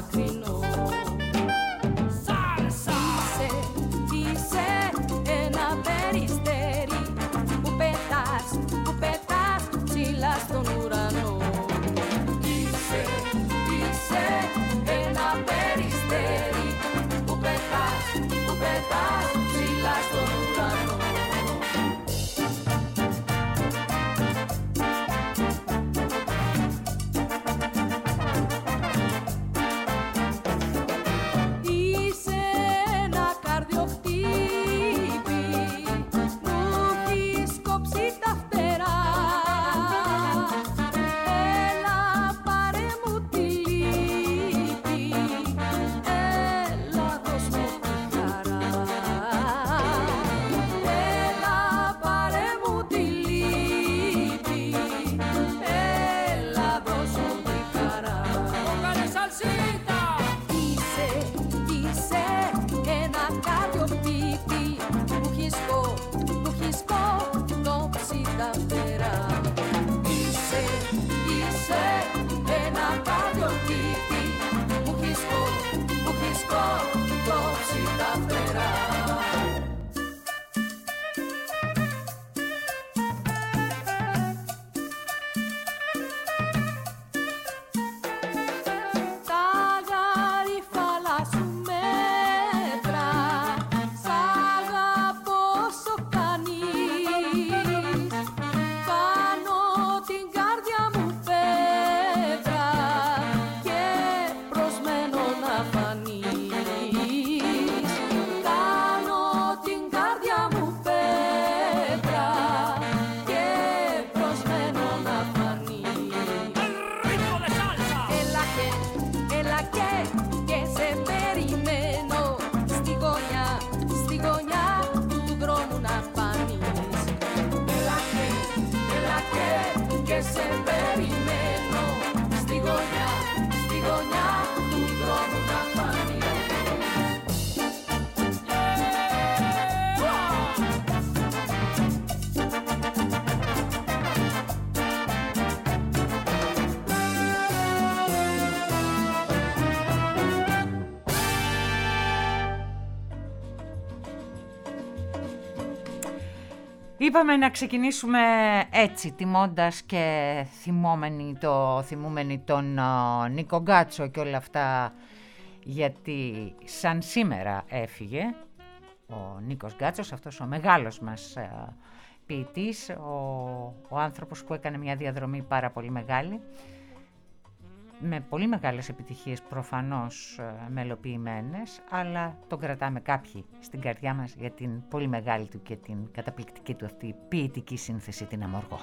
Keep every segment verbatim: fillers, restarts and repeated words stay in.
μακρινό. Σάλσα! Είσαι, είσαι ένα περιστέρι που πετάς, που πετάς ψηλά στον ουρανό. Είσαι, είσαι ένα περιστέρι που πετάς, που πετάς ψηλά στον ουρανό. Είπαμε να ξεκινήσουμε έτσι, τιμώντας και θυμόμενοι το, θυμούμενοι τον uh, Νίκο Γκάτσο και όλα αυτά, γιατί σαν σήμερα έφυγε ο Νίκος Γκάτσος, αυτός ο μεγάλος μας uh, ποιητής, ο, ο άνθρωπος που έκανε μια διαδρομή πάρα πολύ μεγάλη, με πολύ μεγάλες επιτυχίες προφανώς μελοποιημένες, αλλά τον κρατάμε κάποιοι στην καρδιά μας για την πολύ μεγάλη του και την καταπληκτική του αυτή ποιητική σύνθεση, την Αμοργό.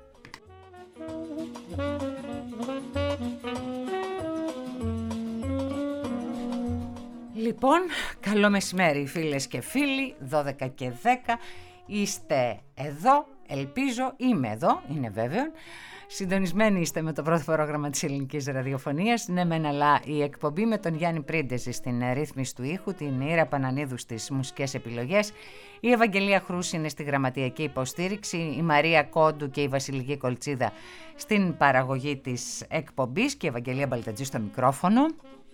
Λοιπόν, καλό μεσημέρι φίλες και φίλοι, δώδεκα και δέκα, είστε εδώ, ελπίζω, είμαι εδώ, είναι βέβαιο. Συντονισμένοι είστε με το πρώτο πρόγραμμα της ελληνικής ραδιοφωνίας. Ναι μεν, αλλά η εκπομπή με τον Γιάννη Πρίντεζη στην ρύθμιση του ήχου, την Ήρα Πανανίδου στις μουσικές επιλογές, η Ευαγγελία Χρούση είναι στη γραμματιακή υποστήριξη, η Μαρία Κόντου και η Βασιλική Κολτσίδα στην παραγωγή της εκπομπής και η Ευαγγελία Μπαλτατζή στο μικρόφωνο.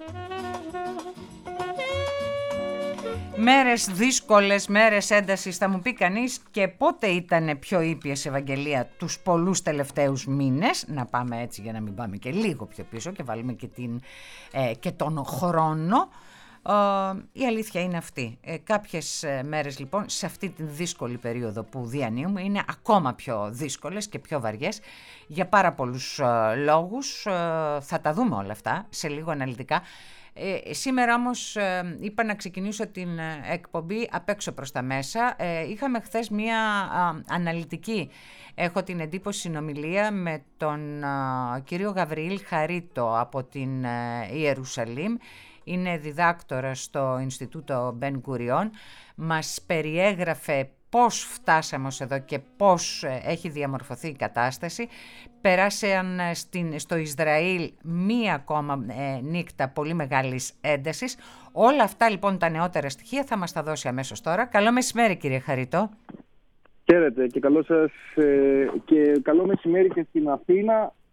Μέρες δύσκολες, μέρες έντασης, θα μου πει κανείς, και πότε ήταν πιο ήπιες, Ευαγγελία, τους πολλούς τελευταίους μήνες? Να πάμε έτσι για να μην πάμε και λίγο πιο πίσω και βάλουμε και, την, ε, και τον χρόνο. Ε, η αλήθεια είναι αυτή. Ε, κάποιες μέρες λοιπόν σε αυτή τη δύσκολη περίοδο που διανύουμε είναι ακόμα πιο δύσκολες και πιο βαριές για πάρα πολλούς ε, λόγους. Ε, θα τα δούμε όλα αυτά σε λίγο αναλυτικά. Ε, σήμερα όμως ε, είπα να ξεκινήσω την ε, εκπομπή απ' έξω προς τα μέσα. Ε, είχαμε χθες μία α, αναλυτική, έχω την εντύπωση, συνομιλία με τον α, κύριο Γαβριήλ Χαρίτο από την ε, Ιερουσαλήμ. Είναι διδάκτορα στο Ινστιτούτο Μπεν Γκουριόν. Μας περιέγραφε πώς φτάσαμε ως εδώ και πώς έχει διαμορφωθεί η κατάσταση. Περάσαν στην, στο Ισραήλ μία ακόμα ε, νύχτα πολύ μεγάλης έντασης. Όλα αυτά λοιπόν τα νεότερα στοιχεία θα μας τα δώσει αμέσως τώρα. Καλό μεσημέρι κύριε Χαρίτο. Χαίρετε και καλό σας ε, και καλό μεσημέρι και στην Αθήνα.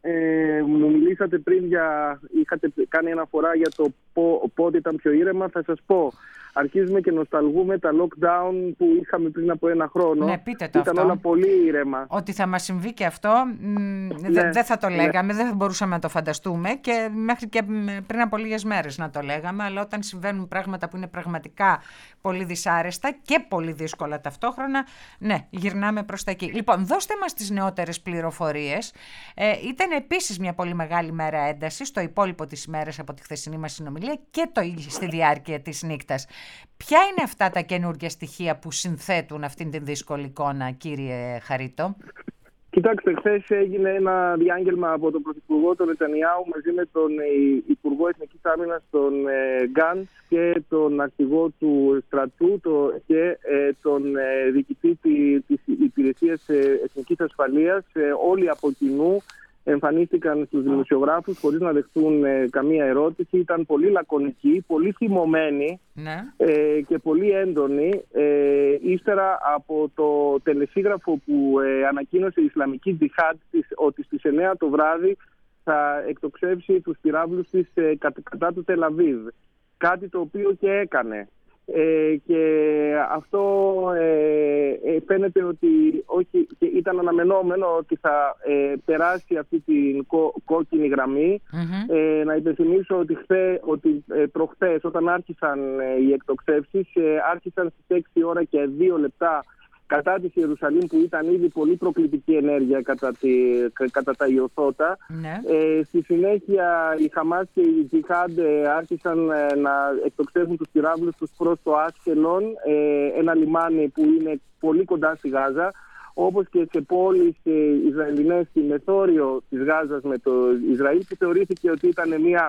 Ε, μου μιλήσατε πριν για, είχατε κάνει αναφορά για το πό, πότε ήταν πιο ήρεμα. Θα σας πω, αρχίζουμε και νοσταλγούμε τα lockdown που είχαμε πριν από ένα χρόνο. Ναι, πείτε το ήταν αυτό. όλα πολύ ήρεμα. Ότι θα μας συμβεί και αυτό, ναι, δεν δε θα το λέγαμε, ναι. Δεν θα μπορούσαμε να το φανταστούμε και μέχρι και πριν από λίγες μέρες να το λέγαμε, αλλά όταν συμβαίνουν πράγματα που είναι πραγματικά πολύ δυσάρεστα και πολύ δύσκολα ταυτόχρονα, ναι, γυρνάμε προς τα εκεί. Λοιπόν, δώστε μας τις νεότερες πληροφορίες. Ε, ήταν επίσης μια πολύ μεγάλη μέρα έντασης στο υπόλοιπο της ημέρας από τη χθεσινή μας συνομιλία και το, στη διάρκεια της νύχτας. Ποια είναι αυτά τα καινούργια στοιχεία που συνθέτουν αυτήν την δύσκολη εικόνα, κύριε Χαρίτο? Κοιτάξτε, χθες έγινε ένα διάγγελμα από τον Πρωθυπουργό τον Νετανιάου μαζί με τον Υπουργό Εθνικής Άμυνας τον Γκαντς και τον αρχηγό του στρατού το, και ε, τον ε, διοικητή της Υπηρεσίας Εθνικής Ασφαλείας. Ε, όλοι από κοινού εμφανίστηκαν στους δημοσιογράφους χωρίς να δεχτούν ε, καμία ερώτηση. Ήταν πολύ λακωνικοί, πολύ θυμωμένοι, ναι. ε, και πολύ έντονοι. Ε, ύστερα από το τελεσίγραφο που ε, ανακοίνωσε η Ισλαμική Τζιχάντ ότι στις εννιά το βράδυ θα εκτοξεύσει τους πυράβλους της ε, κα, κατά του Τελαβίβ. Κάτι το οποίο και έκανε. Ε, και αυτό ε, ε, φαίνεται ότι όχι, και ήταν αναμενόμενο ότι θα ε, περάσει αυτή την κο, κόκκινη γραμμή. Mm-hmm. Ε, να υπενθυμίσω ότι, χθε, ότι ε, προχθές όταν άρχισαν ε, οι εκτοξεύσεις ε, άρχισαν στις έξι ώρα και δύο λεπτά κατά της Ιερουσαλήμ, που ήταν ήδη πολύ προκλητική ενέργεια κατά, τη, κατά τα Ιωθώτα. Ναι. Ε, στη συνέχεια οι Χαμάς και οι Τζιχάντ ε, άρχισαν ε, να εκτοξεύουν τους πυράβλους τους προς το Άσκελον, ε, ένα λιμάνι που είναι πολύ κοντά στη Γάζα, όπως και σε πόλεις ε, Ισραηλινές στη μεθόριο της Γάζας με το Ισραήλ, και θεωρήθηκε ότι ήταν μια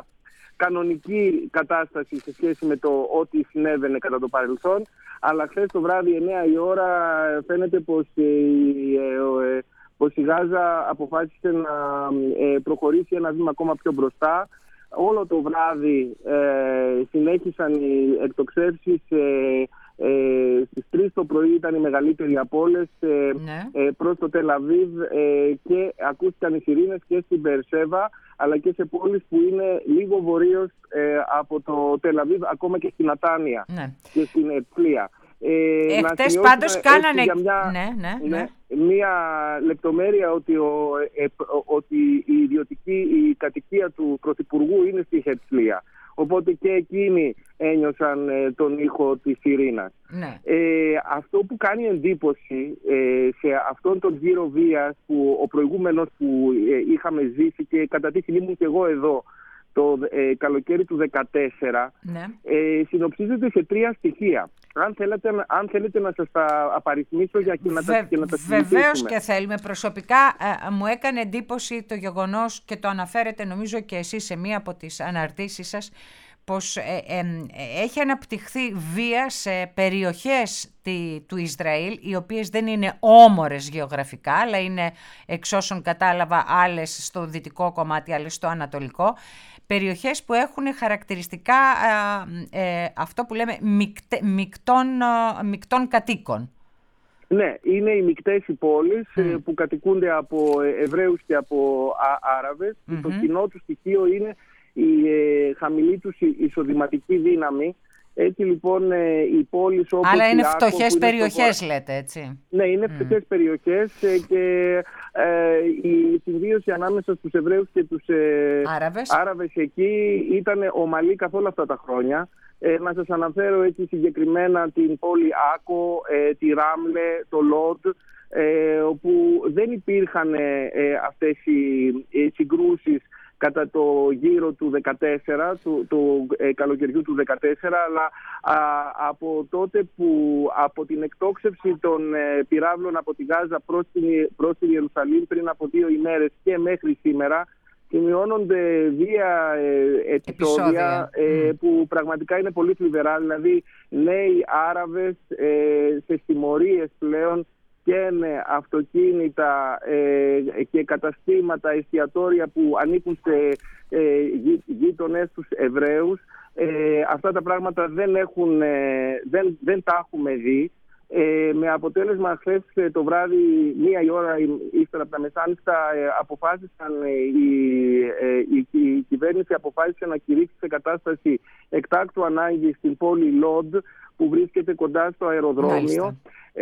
κανονική κατάσταση σε σχέση με το ό,τι συνέβαινε κατά το παρελθόν. Αλλά χθες το βράδυ εννιά η ώρα φαίνεται πως η, ε, πως η Γάζα αποφάσισε να ε, προχωρήσει ένα βήμα ακόμα πιο μπροστά. Όλο το βράδυ ε, συνέχισαν οι εκτοξεύσεις. Ε, ε, στις τρεις το πρωί ήταν η μεγαλύτερη από όλες ε, ναι. ε, προς το Τελαβίβ ε, και ακούστηκαν οι σιρήνες και στην Μπεερσέβα, αλλά και σε πόλεις που είναι λίγο βορείως ε, από το Τελαβίβ, ακόμα και στην Νατάνια, ναι. και στην Ερτσλία. Ε, Εχθές πάντως κάνανε για μια, ναι, ναι, ναι. μια λεπτομέρεια ότι, ο, ε, ότι η ιδιωτική η κατοικία του Πρωθυπουργού είναι στη Ερτσλία. Οπότε και εκείνοι ένιωσαν ε, τον ήχο της σιρήνας. Ναι. Ε, αυτό που κάνει εντύπωση ε, σε αυτόν τον γύρο βίας που ο προηγούμενος που ε, είχαμε ζήσει, και κατά τη ήμουν και εγώ εδώ το ε, καλοκαίρι του δύο χιλιάδες δεκατέσσερα, ναι. ε, συνοψίζεται σε τρία στοιχεία. Αν θέλετε, αν θέλετε να σας τα απαριθμίσω για και να, Βε, τα, και να τα συζητήσουμε. Βεβαίως και θέλουμε. Προσωπικά ε, μου έκανε εντύπωση το γεγονός, και το αναφέρετε νομίζω και εσείς σε μία από τις αναρτήσεις σας, πως ε, ε, ε, έχει αναπτυχθεί βία σε περιοχές τη, του Ισραήλ, οι οποίες δεν είναι όμορες γεωγραφικά, αλλά είναι, εξ όσων κατάλαβα, άλλες στο δυτικό κομμάτι, άλλες στο ανατολικό. Περιοχές που έχουν χαρακτηριστικά ε, ε, αυτό που λέμε μικτε, μικτών, ε, μικτών κατοίκων. Ναι, είναι οι μικτές οι πόλεις mm. που κατοικούνται από Εβραίους και από α, Άραβες. Mm-hmm. Το κοινό του στοιχείο είναι η ε, χαμηλή τους εισοδηματική δύναμη. Έτσι λοιπόν ε, οι πόλεις όπως... Αλλά είναι φτωχές περιοχές στο... λέτε, έτσι. Ναι, είναι φτωχές mm. περιοχές ε, και ε, η συμβίωση ανάμεσα στους Εβραίους και τους ε, Άραβες. Άραβες εκεί ήταν ομαλή καθ' όλα αυτά τα χρόνια. Ε, να σας αναφέρω έτσι συγκεκριμένα την πόλη Άκο, ε, τη Ράμλε, το Λόντ, ε, όπου δεν υπήρχαν ε, αυτές οι ε, συγκρούσεις κατά το γύρο του δεκατέσσερα, του, του ε, καλοκαιριού του δεκατέσσερα, αλλά α, από τότε που από την εκτόξευση των ε, πυράβλων από τη Γάζα προς την, προς την Ιερουσαλήμ πριν από δύο ημέρες και μέχρι σήμερα, σημειώνονται βία ε, επεισόδια ε, mm. που πραγματικά είναι πολύ θλιβερά. Δηλαδή νέοι Άραβες ε, σε συμμορίες πλέον καίνε αυτοκίνητα ε, και καταστήματα, εστιατόρια που ανήκουν σε ε, γεί, γείτονες τους Εβραίους. Ε, αυτά τα πράγματα δεν, έχουν, ε, δεν, δεν τα έχουμε δει. Ε, με αποτέλεσμα χθες το βράδυ, μία η ώρα ύστερα από τα μεσάνυχτα, ε, αποφάσισαν, ε, η, ε, η, η κυβέρνηση αποφάσισε να κηρύξει σε κατάσταση εκτάκτου ανάγκη στην πόλη Λοντ, που βρίσκεται κοντά στο αεροδρόμιο.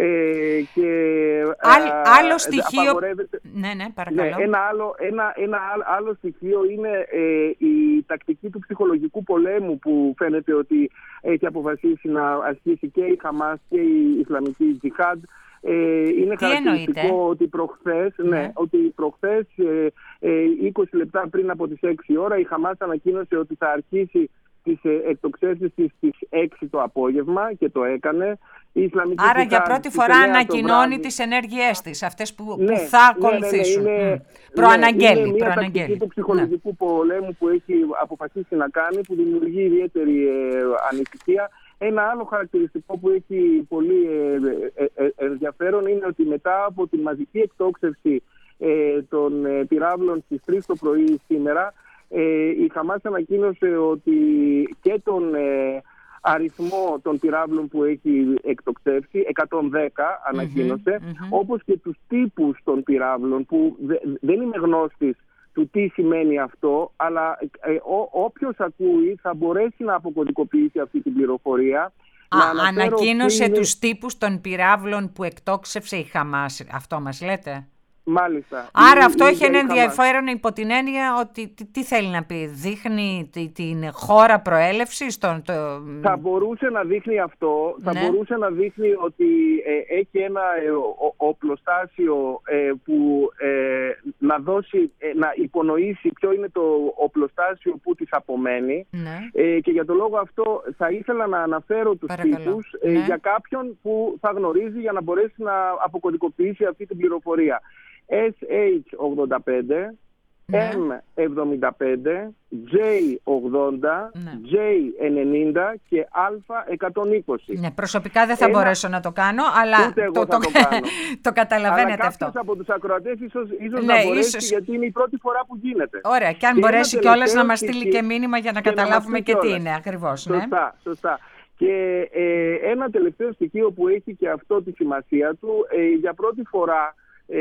Ε, και, Άλλ, ε, άλλο στοιχείο... Ναι, ναι, παρακαλώ. Ναι, ένα, άλλο, ένα, ένα άλλο στοιχείο είναι ε, η τακτική του ψυχολογικού πολέμου, που φαίνεται ότι έχει αποφασίσει να ασκήσει και η Χαμάς και η Ισλαμική Τζιχάντ. Ε, είναι Τι χαρακτηριστικό εννοείται? ότι προχθές, ναι, ναι, ότι προχθές ε, ε, είκοσι λεπτά πριν από τις έξι ώρα, η Χαμάς ανακοίνωσε ότι θα αρχίσει τις εκτοξεύσεις της στις έξι το απόγευμα, και το έκανε. Η Ισλαμική Άρα για πρώτη φορά ανακοινώνει το τις ενέργειές της, αυτές που, ναι, που θα ακολουθήσουν. Ναι, ναι, ναι, είναι, προαναγγέλει. Είναι μια προαναγγέλει. τακτική του ψυχολογικού ναι. πολέμου που έχει αποφασίσει να κάνει, που δημιουργεί ιδιαίτερη ε, ανησυχία. Ένα άλλο χαρακτηριστικό που έχει πολύ ε, ε, ε, ενδιαφέρον είναι ότι μετά από τη μαζική εκτόξευση ε, των ε, πυράβλων στις τρεις το πρωί σήμερα, ε, η Χαμάς ανακοίνωσε ότι και τον ε, αριθμό των πυράβλων που έχει εκτοξεύσει, εκατόν δέκα ανακοίνωσε, mm-hmm, mm-hmm. όπως και τους τύπους των πυράβλων, που δε, δεν είμαι γνώστης του τι σημαίνει αυτό, αλλά ε, ό, όποιος ακούει θα μπορέσει να αποκωδικοποιήσει αυτή την πληροφορία. Α, ανακοίνωσε είναι... τους τύπους των πυράβλων που εκτόξευσε η Χαμάς, αυτό μας λέτε? Μάλιστα. Άρα είναι, αυτό είναι έχει ένα ενδιαφέρον υπό την έννοια ότι τι, τι θέλει να πει, δείχνει την, την χώρα προέλευσης. Τον, το... Θα μπορούσε να δείχνει αυτό, θα ναι. μπορούσε να δείχνει ότι ε, έχει ένα ε, ο, οπλοστάσιο ε, που ε, να δώσει, ε, να υπονοήσει ποιο είναι το οπλοστάσιο που της απομένει. Ναι. Ε, και για τον λόγο αυτό θα ήθελα να αναφέρω τους τύπους ε, ναι. για κάποιον που θα γνωρίζει, για να μπορέσει να αποκωδικοποιήσει αυτή την πληροφορία. ες έιτς ογδόντα πέντε, ναι. εμ εβδομήντα πέντε, τζέι ογδόντα, ναι. τζέι ενενήντα και Α εκατόν είκοσι. Ναι, προσωπικά δεν θα Ένα... μπορέσω να το κάνω, αλλά Ούτε εγώ το, θα το... το κάνω. το καταλαβαίνετε αλλά αυτό. Κάποιος από τους ακροατές ίσως, ίσως ναι, να μπορέσει, ίσως... γιατί είναι η πρώτη φορά που γίνεται. Ωραία, και αν και μπορέσει κιόλας να μας στείλει και μήνυμα για να καταλάβουμε και τι είναι ακριβώς. Σωστά, ναι. σωστά. Και ε, ένα τελευταίο στοιχείο που έχει και αυτό τη σημασία του, ε, για πρώτη φορά Ε,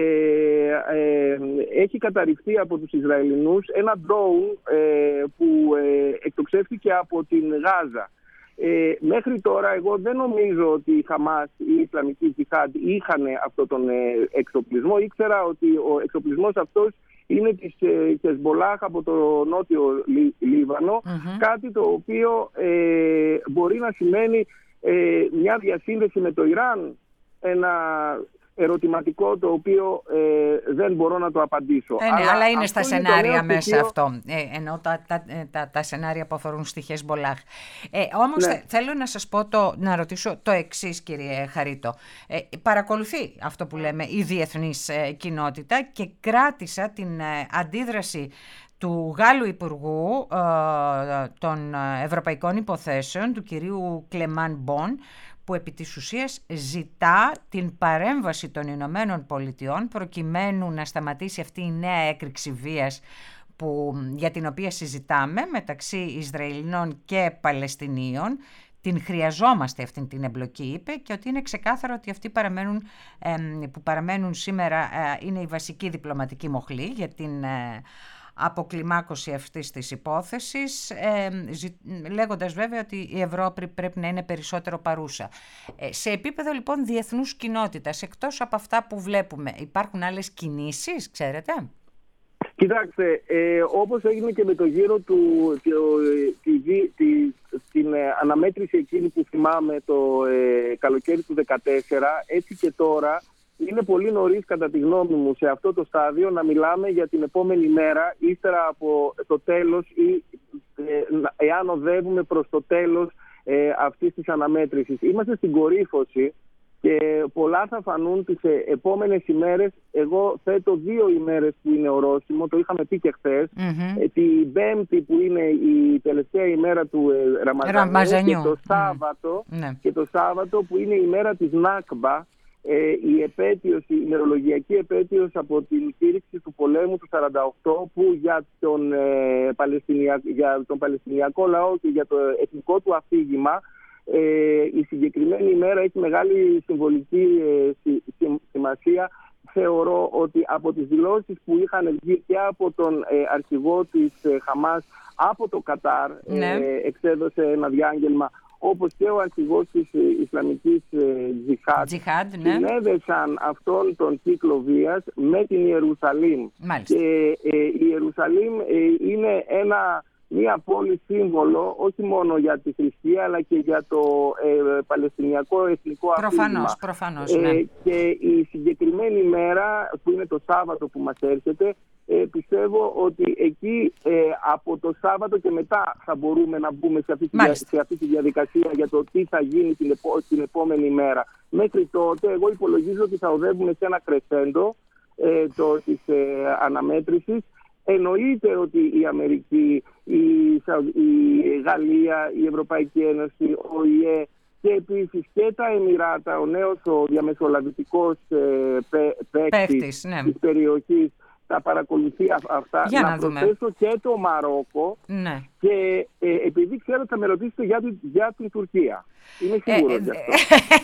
ε, έχει καταρριφθεί από τους Ισραηλινούς ένα drone ε, που ε, εκτοξεύτηκε από την Γάζα. Ε, μέχρι τώρα εγώ δεν νομίζω ότι η Χαμάς ή η Ισλαμική Τζιχάντ είχαν αυτόν τον ε, εξοπλισμό. Ήξερα ότι ο εξοπλισμός αυτός είναι της ε, Χεσμολάχ από το νότιο Λί, Λίβανο, mm-hmm. κάτι το οποίο ε, μπορεί να σημαίνει ε, μια διασύνδεση με το Ιράν, ένα ερωτηματικό το οποίο ε, δεν μπορώ να το απαντήσω. Ε, ναι, αλλά, αλλά είναι στα σενάρια μέσα στοιχείο... αυτό, ε, ενώ τα, τα, τα, τα σενάρια που αφορούν στη Χεσμολάχ. Ε, όμως ναι. θε, θέλω να σας πω, το, να ρωτήσω το εξής, κύριε Χαρίτο. Ε, παρακολουθεί αυτό που λέμε η διεθνής ε, κοινότητα, και κράτησα την ε, αντίδραση του Γάλλου Υπουργού ε, των Ευρωπαϊκών Υποθέσεων, του κυρίου Κλεμάν Μπον, που επί της ουσίας ζητά την παρέμβαση των Ηνωμένων Πολιτειών προκειμένου να σταματήσει αυτή η νέα έκρηξη βίας που, για την οποία συζητάμε μεταξύ Ισραηλινών και Παλαιστινίων. Την χρειαζόμαστε αυτή την εμπλοκή, είπε, και ότι είναι ξεκάθαρο ότι αυτοί παραμένουν, ε, που παραμένουν σήμερα ε, είναι η βασική διπλωματική μοχλή για την ε, αποκλιμάκωση αυτής της υπόθεσης, ε, λέγοντας βέβαια ότι η Ευρώπη πρέπει να είναι περισσότερο παρούσα. Ε, σε επίπεδο λοιπόν διεθνούς κοινότητας, εκτός από αυτά που βλέπουμε, υπάρχουν άλλες κινήσεις, ξέρετε? Κοιτάξτε, ε, όπως έγινε και με το γύρο του, τη, τη, τη, την ε, αναμέτρηση εκείνη που θυμάμαι το ε, καλοκαίρι του δύο χιλιάδες δεκατέσσερα, έτσι και τώρα, είναι πολύ νωρίς κατά τη γνώμη μου σε αυτό το στάδιο να μιλάμε για την επόμενη μέρα, ύστερα από το τέλος ή ε, εάν οδεύουμε προς το τέλος ε, αυτής της αναμέτρησης. Είμαστε στην κορύφωση και πολλά θα φανούν τις ε, επόμενες ημέρες. Εγώ θέτω δύο ημέρες που είναι ορόσημο, το είχαμε πει και χθες. Mm-hmm. Ε, την Πέμπτη που είναι η τελευταία ημέρα του ε, Ραμαζανιού, Ραμαζανιού και, το Σάββατο, mm. και το Σάββατο που είναι η μέρα της Νάκμπα. Ε, η επέτειος, η ημερολογιακή επέτειος από την κήρυξη του πολέμου του σαράντα οκτώ, που για τον, ε, Παλαιστινιακό, για τον Παλαιστινιακό λαό και για το εθνικό του αφήγημα ε, η συγκεκριμένη ημέρα έχει μεγάλη συμβολική ε, σημασία. Θεωρώ ότι από τις δηλώσεις που είχαν βγει και από τον ε, αρχηγό της ε, Χαμάς, από το Κατάρ, ναι. ε, εξέδωσε ένα διάγγελμα, όπως και ο αρχηγός της ε, Ισλαμικής ε, Τζιχάντ, ναι. συνέδεσαν αυτόν τον κύκλο βίας με την Ιερουσαλήμ. Μάλιστα. Και ε, η Ιερουσαλήμ ε, είναι ένα... μια πόλη σύμβολο όχι μόνο για τη θρησκεία αλλά και για το ε, παλαιστινιακό εθνικό αφήγημα. Προφανώς, προφανώς, ναι. Ε, και η συγκεκριμένη μέρα που είναι το Σάββατο που μας έρχεται, ε, πιστεύω ότι εκεί ε, από το Σάββατο και μετά θα μπορούμε να μπούμε σε αυτή, τη, σε αυτή τη διαδικασία για το τι θα γίνει την, επό, την επόμενη μέρα. Μέχρι τότε εγώ υπολογίζω ότι θα οδεύουμε σε ένα κρεσέντο ε, το, της ε, αναμέτρησης. Εννοείται ότι η Αμερική, η, η Γαλλία, η Ευρωπαϊκή Ένωση, ο ι ε και επίσης και τα Εμιράτα, ο νέος ο διαμεσολαβητικός ε, παίκτης ναι. της περιοχής, θα παρακολουθεί αυτά. Για να, να προσθέσω και το Μαρόκο ναι. και ε, επειδή ξέρω ότι θα με ρωτήσετε για την, για την Τουρκία. Είμαι σίγουρος ε, γι' αυτό.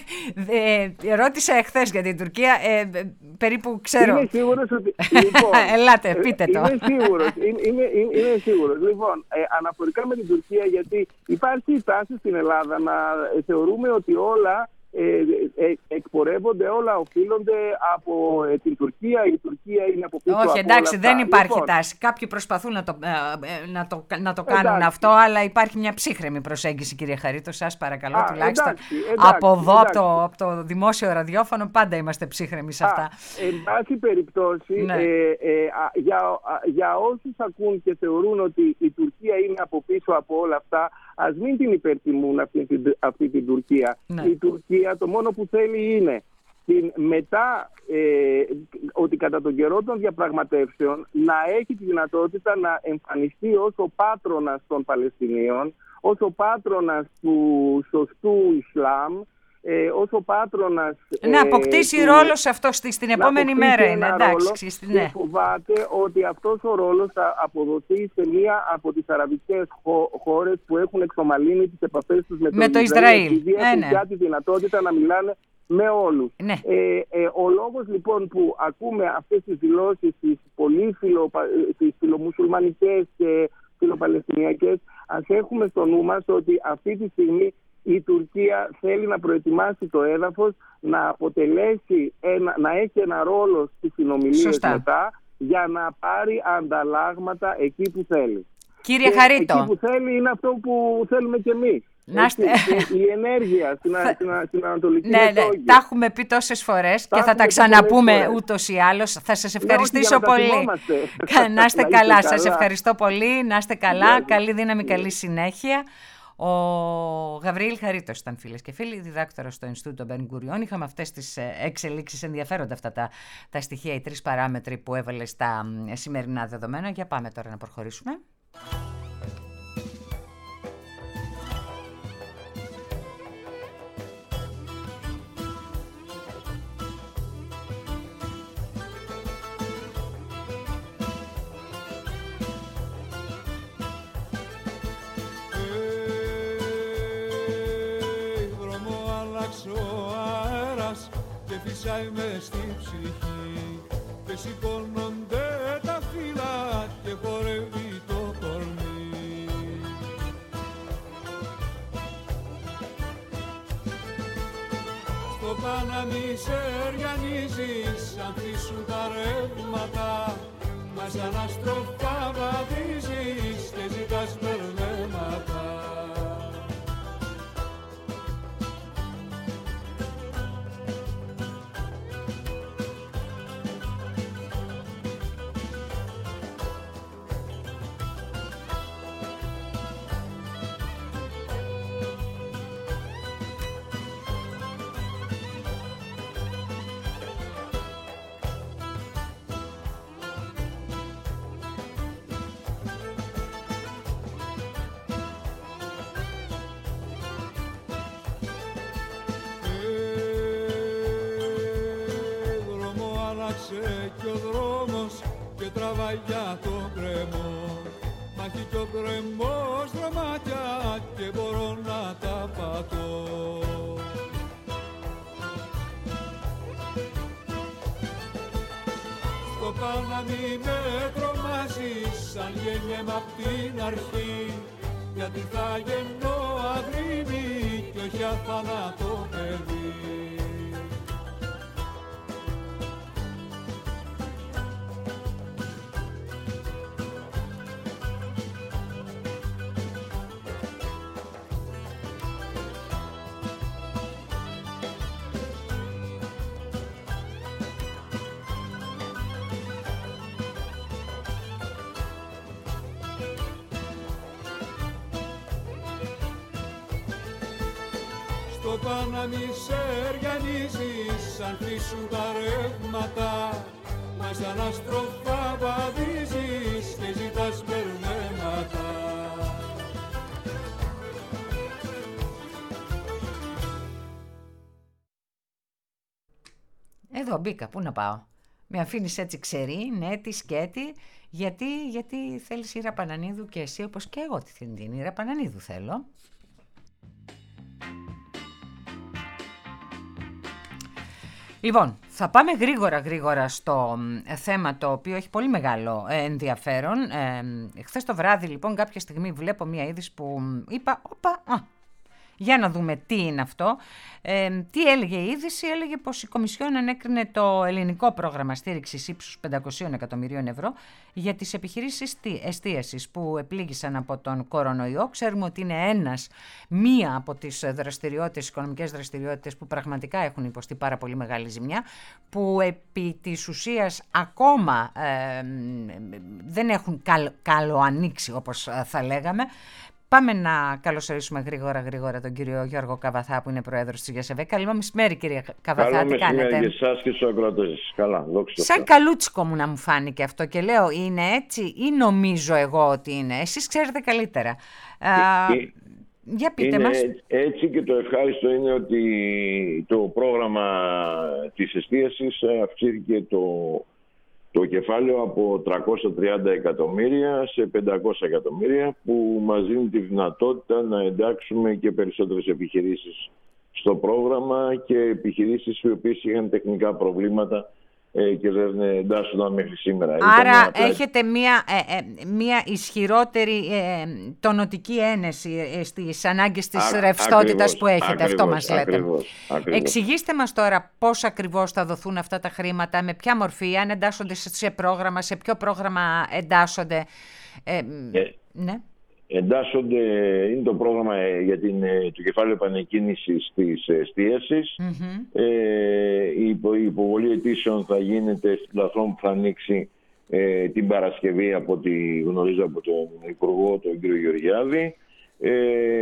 Ε, ε, ρώτησα εχθές για την Τουρκία, ε, περίπου ξέρω. Είμαι σίγουρος ότι... Λοιπόν, ελάτε, πείτε το. Είμαι σίγουρος. Είμαι, είμαι, είμαι σίγουρος. Λοιπόν, ε, αναφορικά με την Τουρκία, γιατί υπάρχει η τάση στην Ελλάδα να ε, θεωρούμε ότι όλα... Ε, ε, εκπορεύονται, όλα οφείλονται από ε, την Τουρκία. Η Τουρκία είναι από πίσω. Όχι, από εντάξει, όλα δεν αυτά. υπάρχει Λοιπόν, τάση. Κάποιοι προσπαθούν να το, ε, να το, να το κάνουν εντάξει. αυτό, αλλά υπάρχει μια ψύχρεμη προσέγγιση, κύριε Χαρίτο. Σας παρακαλώ, Α, τουλάχιστον εντάξει, εντάξει, από εδώ, εντάξει. από το, από το δημόσιο ραδιόφωνο, πάντα είμαστε ψύχρεμοι σε αυτά. Α, εν πάση περιπτώσει, ναι. ε, ε, α, για, α, για όσους ακούν και θεωρούν ότι η Τουρκία είναι από πίσω από όλα αυτά, ας μην την υπερτιμούν αυτή την, αυτή την Τουρκία. Ναι. Η Τουρκία το μόνο που θέλει είναι την, μετά ε, ότι κατά τον καιρό των διαπραγματεύσεων να έχει τη δυνατότητα να εμφανιστεί ως ο πάτρονας των Παλαιστινίων, ως ο πάτρονας του σωστού Ισλάμ, Ε, ως ο πάτρονας... Να αποκτήσει ε, ρόλο σε αυτό στη, στην επόμενη μέρα είναι, εντάξει. Ρόλο, ναι. Και φοβάται ότι αυτός ο ρόλος θα αποδοθεί σε μία από τις αραβικές χω, χώρες που έχουν εξομαλύνει τις επαφές τους με, με το Ισραήλ. Ισραήλ. Επειδή έχουν πια τη δυνατότητα να μιλάνε με όλους. Ναι. Ε, ε, ο λόγος λοιπόν που ακούμε αυτές τις δηλώσεις, τις πολύ φιλο, τις φιλομουσουλμανικές και φιλοπαλαιστινιακές, ας έχουμε στο νου μας ότι αυτή τη στιγμή η Τουρκία θέλει να προετοιμάσει το έδαφος, να αποτελέσει, ένα, να έχει ένα ρόλο στις συνομιλίες μετά, για να πάρει ανταλλάγματα εκεί που θέλει. Κύριε και Χαρίτο. Εκεί που θέλει είναι αυτό που θέλουμε και εμείς. Είστε... Και η ενέργεια στην, θα... στην, στην Ανατολική ναι, Μεσόγειο. Ναι, τα έχουμε πει τόσες φορές και θα τα ξαναπούμε ούτως ή άλλως. Θα σας ευχαριστήσω ναι, πολύ. Να, να είστε καλά. καλά. Σας ευχαριστώ πολύ. Να είστε καλά. Yeah. Καλή δύναμη, yeah. καλή συνέχεια. Ο Γαβριήλ Χαρίτος ήταν, φίλες και φίλοι, διδάκτορας στο Ινστιτούτο Μπεν Γκουριόν. Είχαμε αυτές τις εξελίξεις, ενδιαφέροντα αυτά τα, τα στοιχεία, οι τρεις παράμετροι που έβαλε στα σημερινά δεδομένα. Για πάμε τώρα να προχωρήσουμε. Φυσάει μες στη ψυχή και σηκώνονται τα φύλλα και χορεύει το κορμί. Στο Παναμί σεριανίζεις, ανθίσουν τα ρεύματα, μα σαν αστροφά βαδίζεις και ζητάς μπερδέματα. Και ο δρόμος και τραβάει για το κρεμό, μάχη κι ο κρεμός μάτια και μπορώ να τα πατώ. Στο Παναμί με τρομάζεις σαν γεννιέμαι απ' την αρχή, γιατί θα γεννώ αγρίμι κι όχι αθάνατο παιδί. Στο Παναμί σεριανίζεις σαν φύσουν τα ρεύματα, μα σαν άστροφα βαδίζεις και ζητάς μπερδέματα. Εδώ μπήκα, πού να πάω. Με αφήνεις έτσι ξερή, νέτη, σκέτη, γιατί, γιατί θέλεις Ήρα Πανανίδου και εσύ, όπως και εγώ την Ήρα Πανανίδου θέλω. Λοιπόν, θα πάμε γρήγορα γρήγορα στο θέμα το οποίο έχει πολύ μεγάλο ενδιαφέρον. Ε, χθες το βράδυ λοιπόν κάποια στιγμή βλέπω μια είδηση που είπα, όπα, α, για να δούμε τι είναι αυτό. Ε, τι έλεγε η είδηση? Έλεγε πως η Κομισιόν ανέκρινε το ελληνικό πρόγραμμα στήριξης ύψους πεντακόσια εκατομμυρίων ευρώ για τις επιχειρήσεις εστίασης που επλήγησαν από τον κορονοϊό. Ξέρουμε ότι είναι ένας, μία από τις δραστηριότητες, οικονομικές δραστηριότητες που πραγματικά έχουν υποστεί πάρα πολύ μεγάλη ζημιά, που επί της ουσίας ακόμα ε, δεν έχουν καλ, καλοανοίξει όπως θα λέγαμε. Πάμε να καλωσορίσουμε γρήγορα γρήγορα τον κύριο Γιώργο Καβαθά, που είναι πρόεδρος της ΓΕΣΕΒΕ. Καλό μεσημέρι, κύριε Καβαθά. Καλό τι κάνετε? Καλό μεσημέρι για εσάς και στους ακροατές. Καλά, δόξα. Σαν καλούτσικο μου να μου φάνηκε αυτό και λέω, είναι έτσι ή νομίζω εγώ ότι είναι? Εσείς ξέρετε καλύτερα. Α, ε, για πείτε είναι μας. Έτσι, και το ευχάριστο είναι ότι το πρόγραμμα της εστίασης αυξήθηκε το... το κεφάλαιο από τριακόσια τριάντα εκατομμύρια σε πεντακόσια εκατομμύρια, που μας δίνει τη δυνατότητα να εντάξουμε και περισσότερες επιχειρήσεις στο πρόγραμμα και επιχειρήσεις οι οποίες είχαν τεχνικά προβλήματα ε, και δεν εντάσσονταν μέχρι σήμερα. Άρα απλά... έχετε μία, ε, ε, μία ισχυρότερη ε, τονωτική ένεση ε, στις ανάγκες της Α, ρευστότητας που έχετε. Ακριβώς, αυτό μας λέτε. Ακριβώς, ακριβώς. Εξηγήστε μας τώρα πώς ακριβώς θα δοθούν αυτά τα χρήματα, με ποια μορφή, αν εντάσσονται σε πρόγραμμα, σε ποιο πρόγραμμα εντάσσονται. Ε, ε, ναι. Εντάσσονται, είναι το πρόγραμμα για την, το κεφάλαιο επανεκκίνησης της εστίασης. Mm-hmm. Ε, η υποβολή αιτήσεων θα γίνεται στην πλατφόρμα που θα ανοίξει ε, την Παρασκευή, από ό,τι γνωρίζω από τον Υπουργό, τον κύριο Γεωργιάδη. Ε,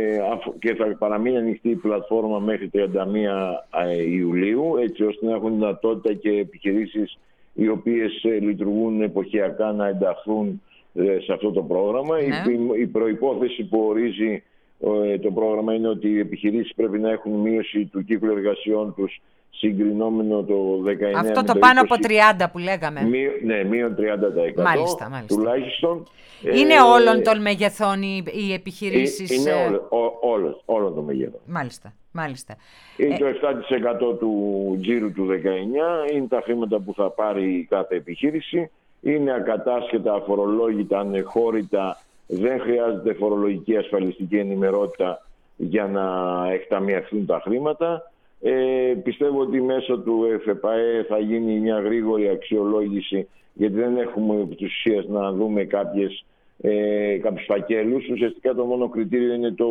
και θα παραμείνει ανοιχτή η πλατφόρμα μέχρι τριάντα μία Ιουλίου, έτσι ώστε να έχουν δυνατότητα και επιχειρήσεις οι οποίες λειτουργούν εποχιακά να ενταχθούν σε αυτό το πρόγραμμα. Ναι. Η, η προϋπόθεση που ορίζει ε, το πρόγραμμα είναι ότι οι επιχειρήσεις πρέπει να έχουν μείωση του κύκλου εργασιών τους συγκρινόμενο το δεκαεννιά. Αυτό το, το πάνω είκοσι, από τριάντα που λέγαμε. Μείο, ναι, μείον τριάντα τοις εκατό μάλιστα, μάλιστα. τουλάχιστον. Είναι ε, όλων των μεγεθών οι, οι επιχειρήσεις? Είναι όλο, ό, όλο, όλο των μεγεθών. Μάλιστα, μάλιστα. Είναι ε, το επτά τοις εκατό του τζίρου του δεκαεννιά, είναι τα χρήματα που θα πάρει κάθε επιχείρηση. Είναι ακατάσχετα, αφορολόγητα, ανεχώρητα, δεν χρειάζεται φορολογική ασφαλιστική ενημερότητα για να εκταμιευθούν τα χρήματα. Ε, πιστεύω ότι μέσω του ΕΦΠΑΕ θα γίνει μια γρήγορη αξιολόγηση, γιατί δεν έχουμε επί της ουσίας να δούμε κάποιες, ε, κάποιους φακέλους. Ουσιαστικά το μόνο κριτήριο είναι το,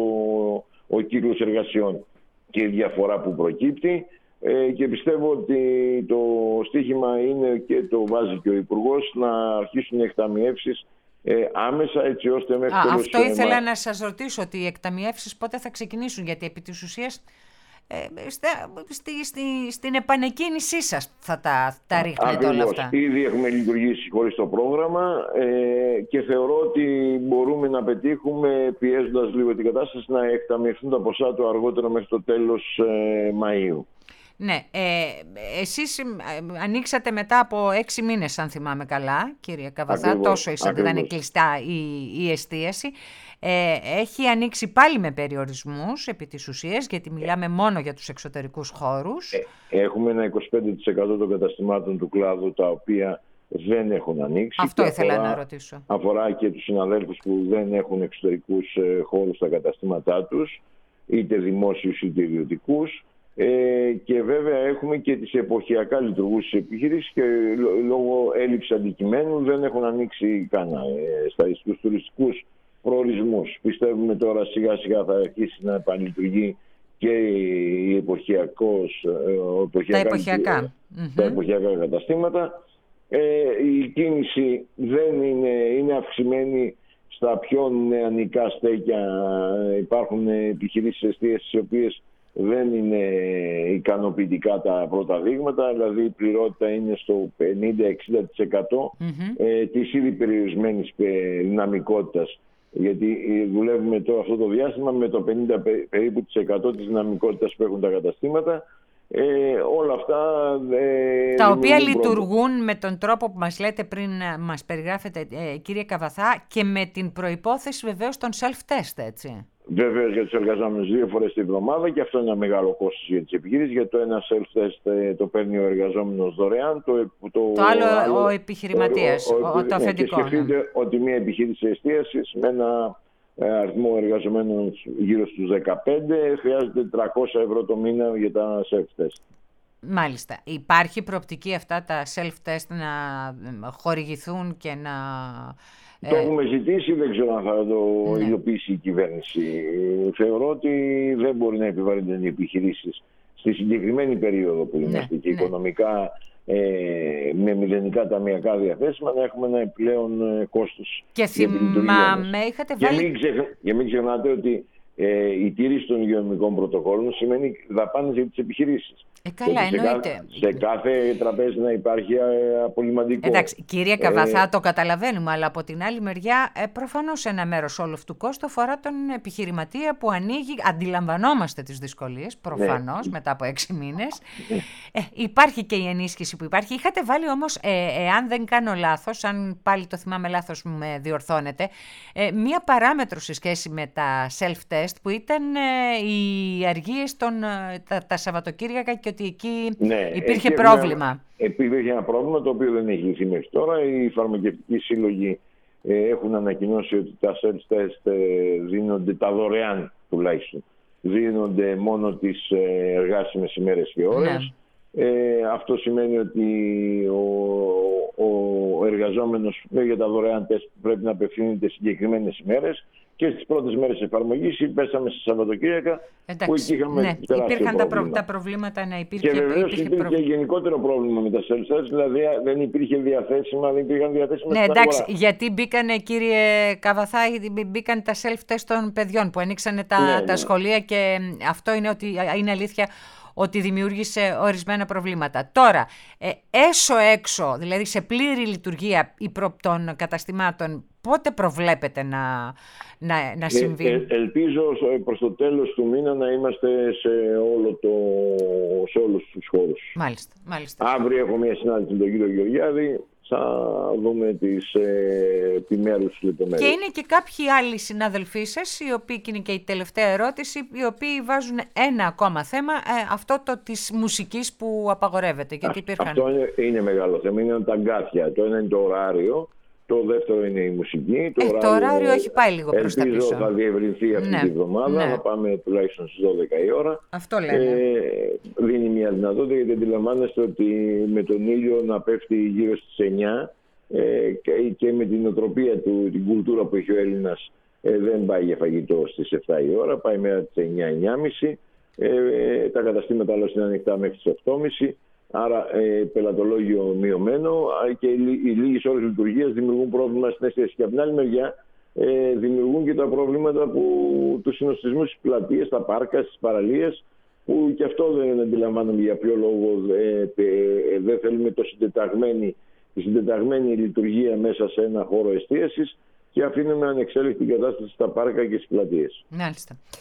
ο κύκλος εργασιών και η διαφορά που προκύπτει. Ε, και πιστεύω ότι το στίχημα είναι, και το βάζει και ο Υπουργός, να αρχίσουν οι εκταμιεύσεις ε, άμεσα, έτσι ώστε μέχρι Α, τέλος... Αυτό ήθελα να σας ρωτήσω, ότι οι εκταμιεύσεις πότε θα ξεκινήσουν, γιατί επί της ουσίας ε, στη, στη, στη, στην επανεκκίνησή σας θα τα, τα ρίχνετε όλα αυτά. Ήδη έχουμε λειτουργήσει χωρίς το πρόγραμμα ε, και θεωρώ ότι μπορούμε να πετύχουμε, πιέζοντας λίγο την κατάσταση, να εκταμιευθούν τα ποσά το αργότερο μέχρι το τέλος ε, Μαΐου. Ναι, ε, εσείς ανοίξατε μετά από έξι μήνες, αν θυμάμαι καλά, κύριε Καβαθά, Ακριβώς, τόσο ήσαν, ήταν κλειστά η, η εστίαση. Ε, έχει ανοίξει πάλι με περιορισμούς επί της ουσίας, γιατί μιλάμε μόνο για τους εξωτερικούς χώρους. Ε, έχουμε ένα είκοσι πέντε τοις εκατό των καταστημάτων του κλάδου τα οποία δεν έχουν ανοίξει. Αυτό και ήθελα αφορά, να ρωτήσω. Αφορά και τους συναδέλφους που δεν έχουν εξωτερικούς ε, χώρους στα καταστήματά τους, είτε δημόσιους είτε ιδιωτικούς. Ε, και βέβαια έχουμε και τις εποχιακά λειτουργούσες επιχειρήσεις και λόγω έλλειψης αντικειμένου δεν έχουν ανοίξει κανένα ε, στα, στους τουριστικούς προορισμούς. Πιστεύουμε τώρα σιγά σιγά θα αρχίσει να επανλειτουργεί και η εποχιακός, ε, τα εποχιακά. τα εποχιακά καταστήματα. Ε, η κίνηση δεν είναι, είναι αυξημένη στα πιο νεανικά στέκια. Υπάρχουν επιχειρήσεις εστίασης οι οποίες δεν είναι ικανοποιητικά τα πρώτα δείγματα, δηλαδή η πληρότητα είναι στο πενήντα με εξήντα τοις εκατό mm-hmm. ε, της ήδη περιορισμένης δυναμικότητας. Γιατί δουλεύουμε τώρα αυτό το διάστημα με το πενήντα περίπου της εκατό της δυναμικότητας που έχουν τα καταστήματα. Ε, όλα αυτά ε, τα οποία λειτουργούν πρόβλημα. Με τον τρόπο που μας λέτε πριν, μας περιγράφετε ε, κύριε Καβαθά, και με την προϋπόθεση βεβαίως των self-test, έτσι. Βέβαιως για τους εργαζόμενους δύο φορές την εβδομάδα, και αυτό είναι ένα μεγάλο κόστος για τις επιχειρήσεις, γιατί το ένα self-test ε, το παίρνει ο εργαζόμενος δωρεάν, το, το, το άλλο, άλλο ο επιχειρηματίας, ο, ο, ο, ο, το αφεντικό. Ναι, και σκεφτείτε ναι. ότι μια επιχείρηση εστίασης με ένα αριθμό εργαζομένων γύρω στους δεκαπέντε χρειάζεται τριακόσια ευρώ το μήνα για τα self-test. Μάλιστα. Υπάρχει προοπτική αυτά τα self-test να χορηγηθούν και να... Το έχουμε ζητήσει, δεν ξέρω αν θα το ναι. υλοποιήσει η κυβέρνηση. Θεωρώ ότι δεν μπορεί να επιβαρύνουν οι επιχειρήσεις στη συγκεκριμένη περίοδο που είμαστε ναι, και ναι. οικονομικά ε, με μηδενικά ταμιακά διαθέσιμα να έχουμε ένα επιπλέον ε, κόστος. Και θυμάμαι, είχατε βάλει... Και μην, ξεχ... και μην ξεχνάτε ότι ε, η τήρηση των υγειονομικών πρωτοκόλων σημαίνει δαπάνες για τις επιχειρήσεις. Ε, καλά, σε εννοείται. Κάθε, σε κάθε τραπέζι να υπάρχει ε, απολυμαντικό. Εντάξει, κύριε Καβαθά, ε, το καταλαβαίνουμε, αλλά από την άλλη μεριά, ε, προφανώς ένα μέρος όλου αυτού του κόστου αφορά τον επιχειρηματία που ανοίγει. Αντιλαμβανόμαστε τις δυσκολίες, προφανώς, ναι. μετά από έξι μήνες. Ε, υπάρχει και η ενίσχυση που υπάρχει. Είχατε βάλει όμως, ε, εάν δεν κάνω λάθος, αν πάλι το θυμάμαι λάθος μου με διορθώνετε, ε, μία παράμετρο σε σχέση με τα self-test που ήταν ε, οι αργίες των, τα, τα Σαββατοκύριακα και ότι εκεί ναι, υπήρχε πρόβλημα. Υπήρχε ένα πρόβλημα το οποίο δεν έχει λυθεί μέχρι τώρα. Οι φαρμακευτικοί σύλλογοι ε, έχουν ανακοινώσει ότι τα self-test ε, δίνονται, τα δωρεάν τουλάχιστον, δίνονται μόνο τις ε, εργάσιμες ημέρες και ώρες. Ναι. Ε, αυτό σημαίνει ότι ο, ο εργαζόμενος για τα δωρεάν τεστ πρέπει να απευθύνεται συγκεκριμένες ημέρες. Και στις πρώτες μέρες εφαρμογής πέσαμε σε Σαββατοκύριακα. Εντάξει, που εκεί είχαμε ναι, υπήρχαν τα, προ, τα προβλήματα να υπήρχε. Και βεβαίως υπήρχε, υπήρχε προ... και γενικότερο πρόβλημα με τα self-test, δηλαδή δεν υπήρχε διαθέσιμα, δεν υπήρχαν διαθέσιμα. Ναι, εντάξει, αγορά. Γιατί μπήκανε, κύριε Καβαθά, μπήκαν τα self-test των παιδιών που ανοίξανε τα, ναι, τα ναι. σχολεία και αυτό είναι, ότι, είναι αλήθεια ότι δημιούργησε ορισμένα προβλήματα. Τώρα, ε, έσω-έξω, δηλαδή σε πλήρη λειτουργία των καταστημάτων, πότε προβλέπετε να, να, να συμβεί? Ε, ε, ελπίζω προς το τέλος του μήνα να είμαστε σε, όλο το, σε όλους τους χώρους. Μάλιστα, μάλιστα. Αύριο έχω μια συνάντηση με τον κύριο Γεωργιάδη. Θα δούμε τις ε, επιμέρους λεπτομέρειες. Και είναι και κάποιοι άλλοι συνάδελφοί σας, οι οποίοι, και είναι και η τελευταία ερώτηση, οι οποίοι βάζουν ένα ακόμα θέμα, ε, αυτό το της μουσικής που απαγορεύεται. Γιατί υπήρχαν... Αυτό είναι, είναι μεγάλο θέμα, είναι τα αγκάθια. Το ένα είναι το ωράριο, το δεύτερο είναι η μουσική. Το, ε, ωράριο, το ωράριο έχει πάει λίγο προς τα πίσω. Ελπίζω θα διευρυνθεί αυτή ναι, τη βδομάδα, ναι. θα πάμε τουλάχιστον στις δώδεκα η ώρα. Αυτό λένε. Ε, δίνει μια δυνατότητα, γιατί αντιλαμβάνεστε ότι με τον ήλιο να πέφτει γύρω στις εννιά ε, και, και με την οτροπία του, την κουλτούρα που έχει ο Έλληνας, ε, δεν πάει για φαγητό στις επτά η ώρα, πάει μέρα τις εννιά εννιά και μισή. Ε, τα καταστήματα άλλως είναι ανοιχτά μέχρι τις οκτώ και μισή. Άρα ε, πελατολόγιο μειωμένο και οι, οι λίγες ώρες λειτουργίας δημιουργούν πρόβλημα στην εστίαση. Και από την άλλη μεριά ε, δημιουργούν και τα προβλήματα που, του συνοστισμού στις πλατείες, στα πάρκα, στις παραλίες, που και αυτό δεν αντιλαμβάνομαι για ποιο λόγο ε, ε, δεν θέλουμε το συντεταγμένη, τη συντεταγμένη λειτουργία μέσα σε ένα χώρο εστίασης και αφήνουμε ανεξέλεκτη κατάσταση στα πάρκα και στις πλατείες. Μάλιστα.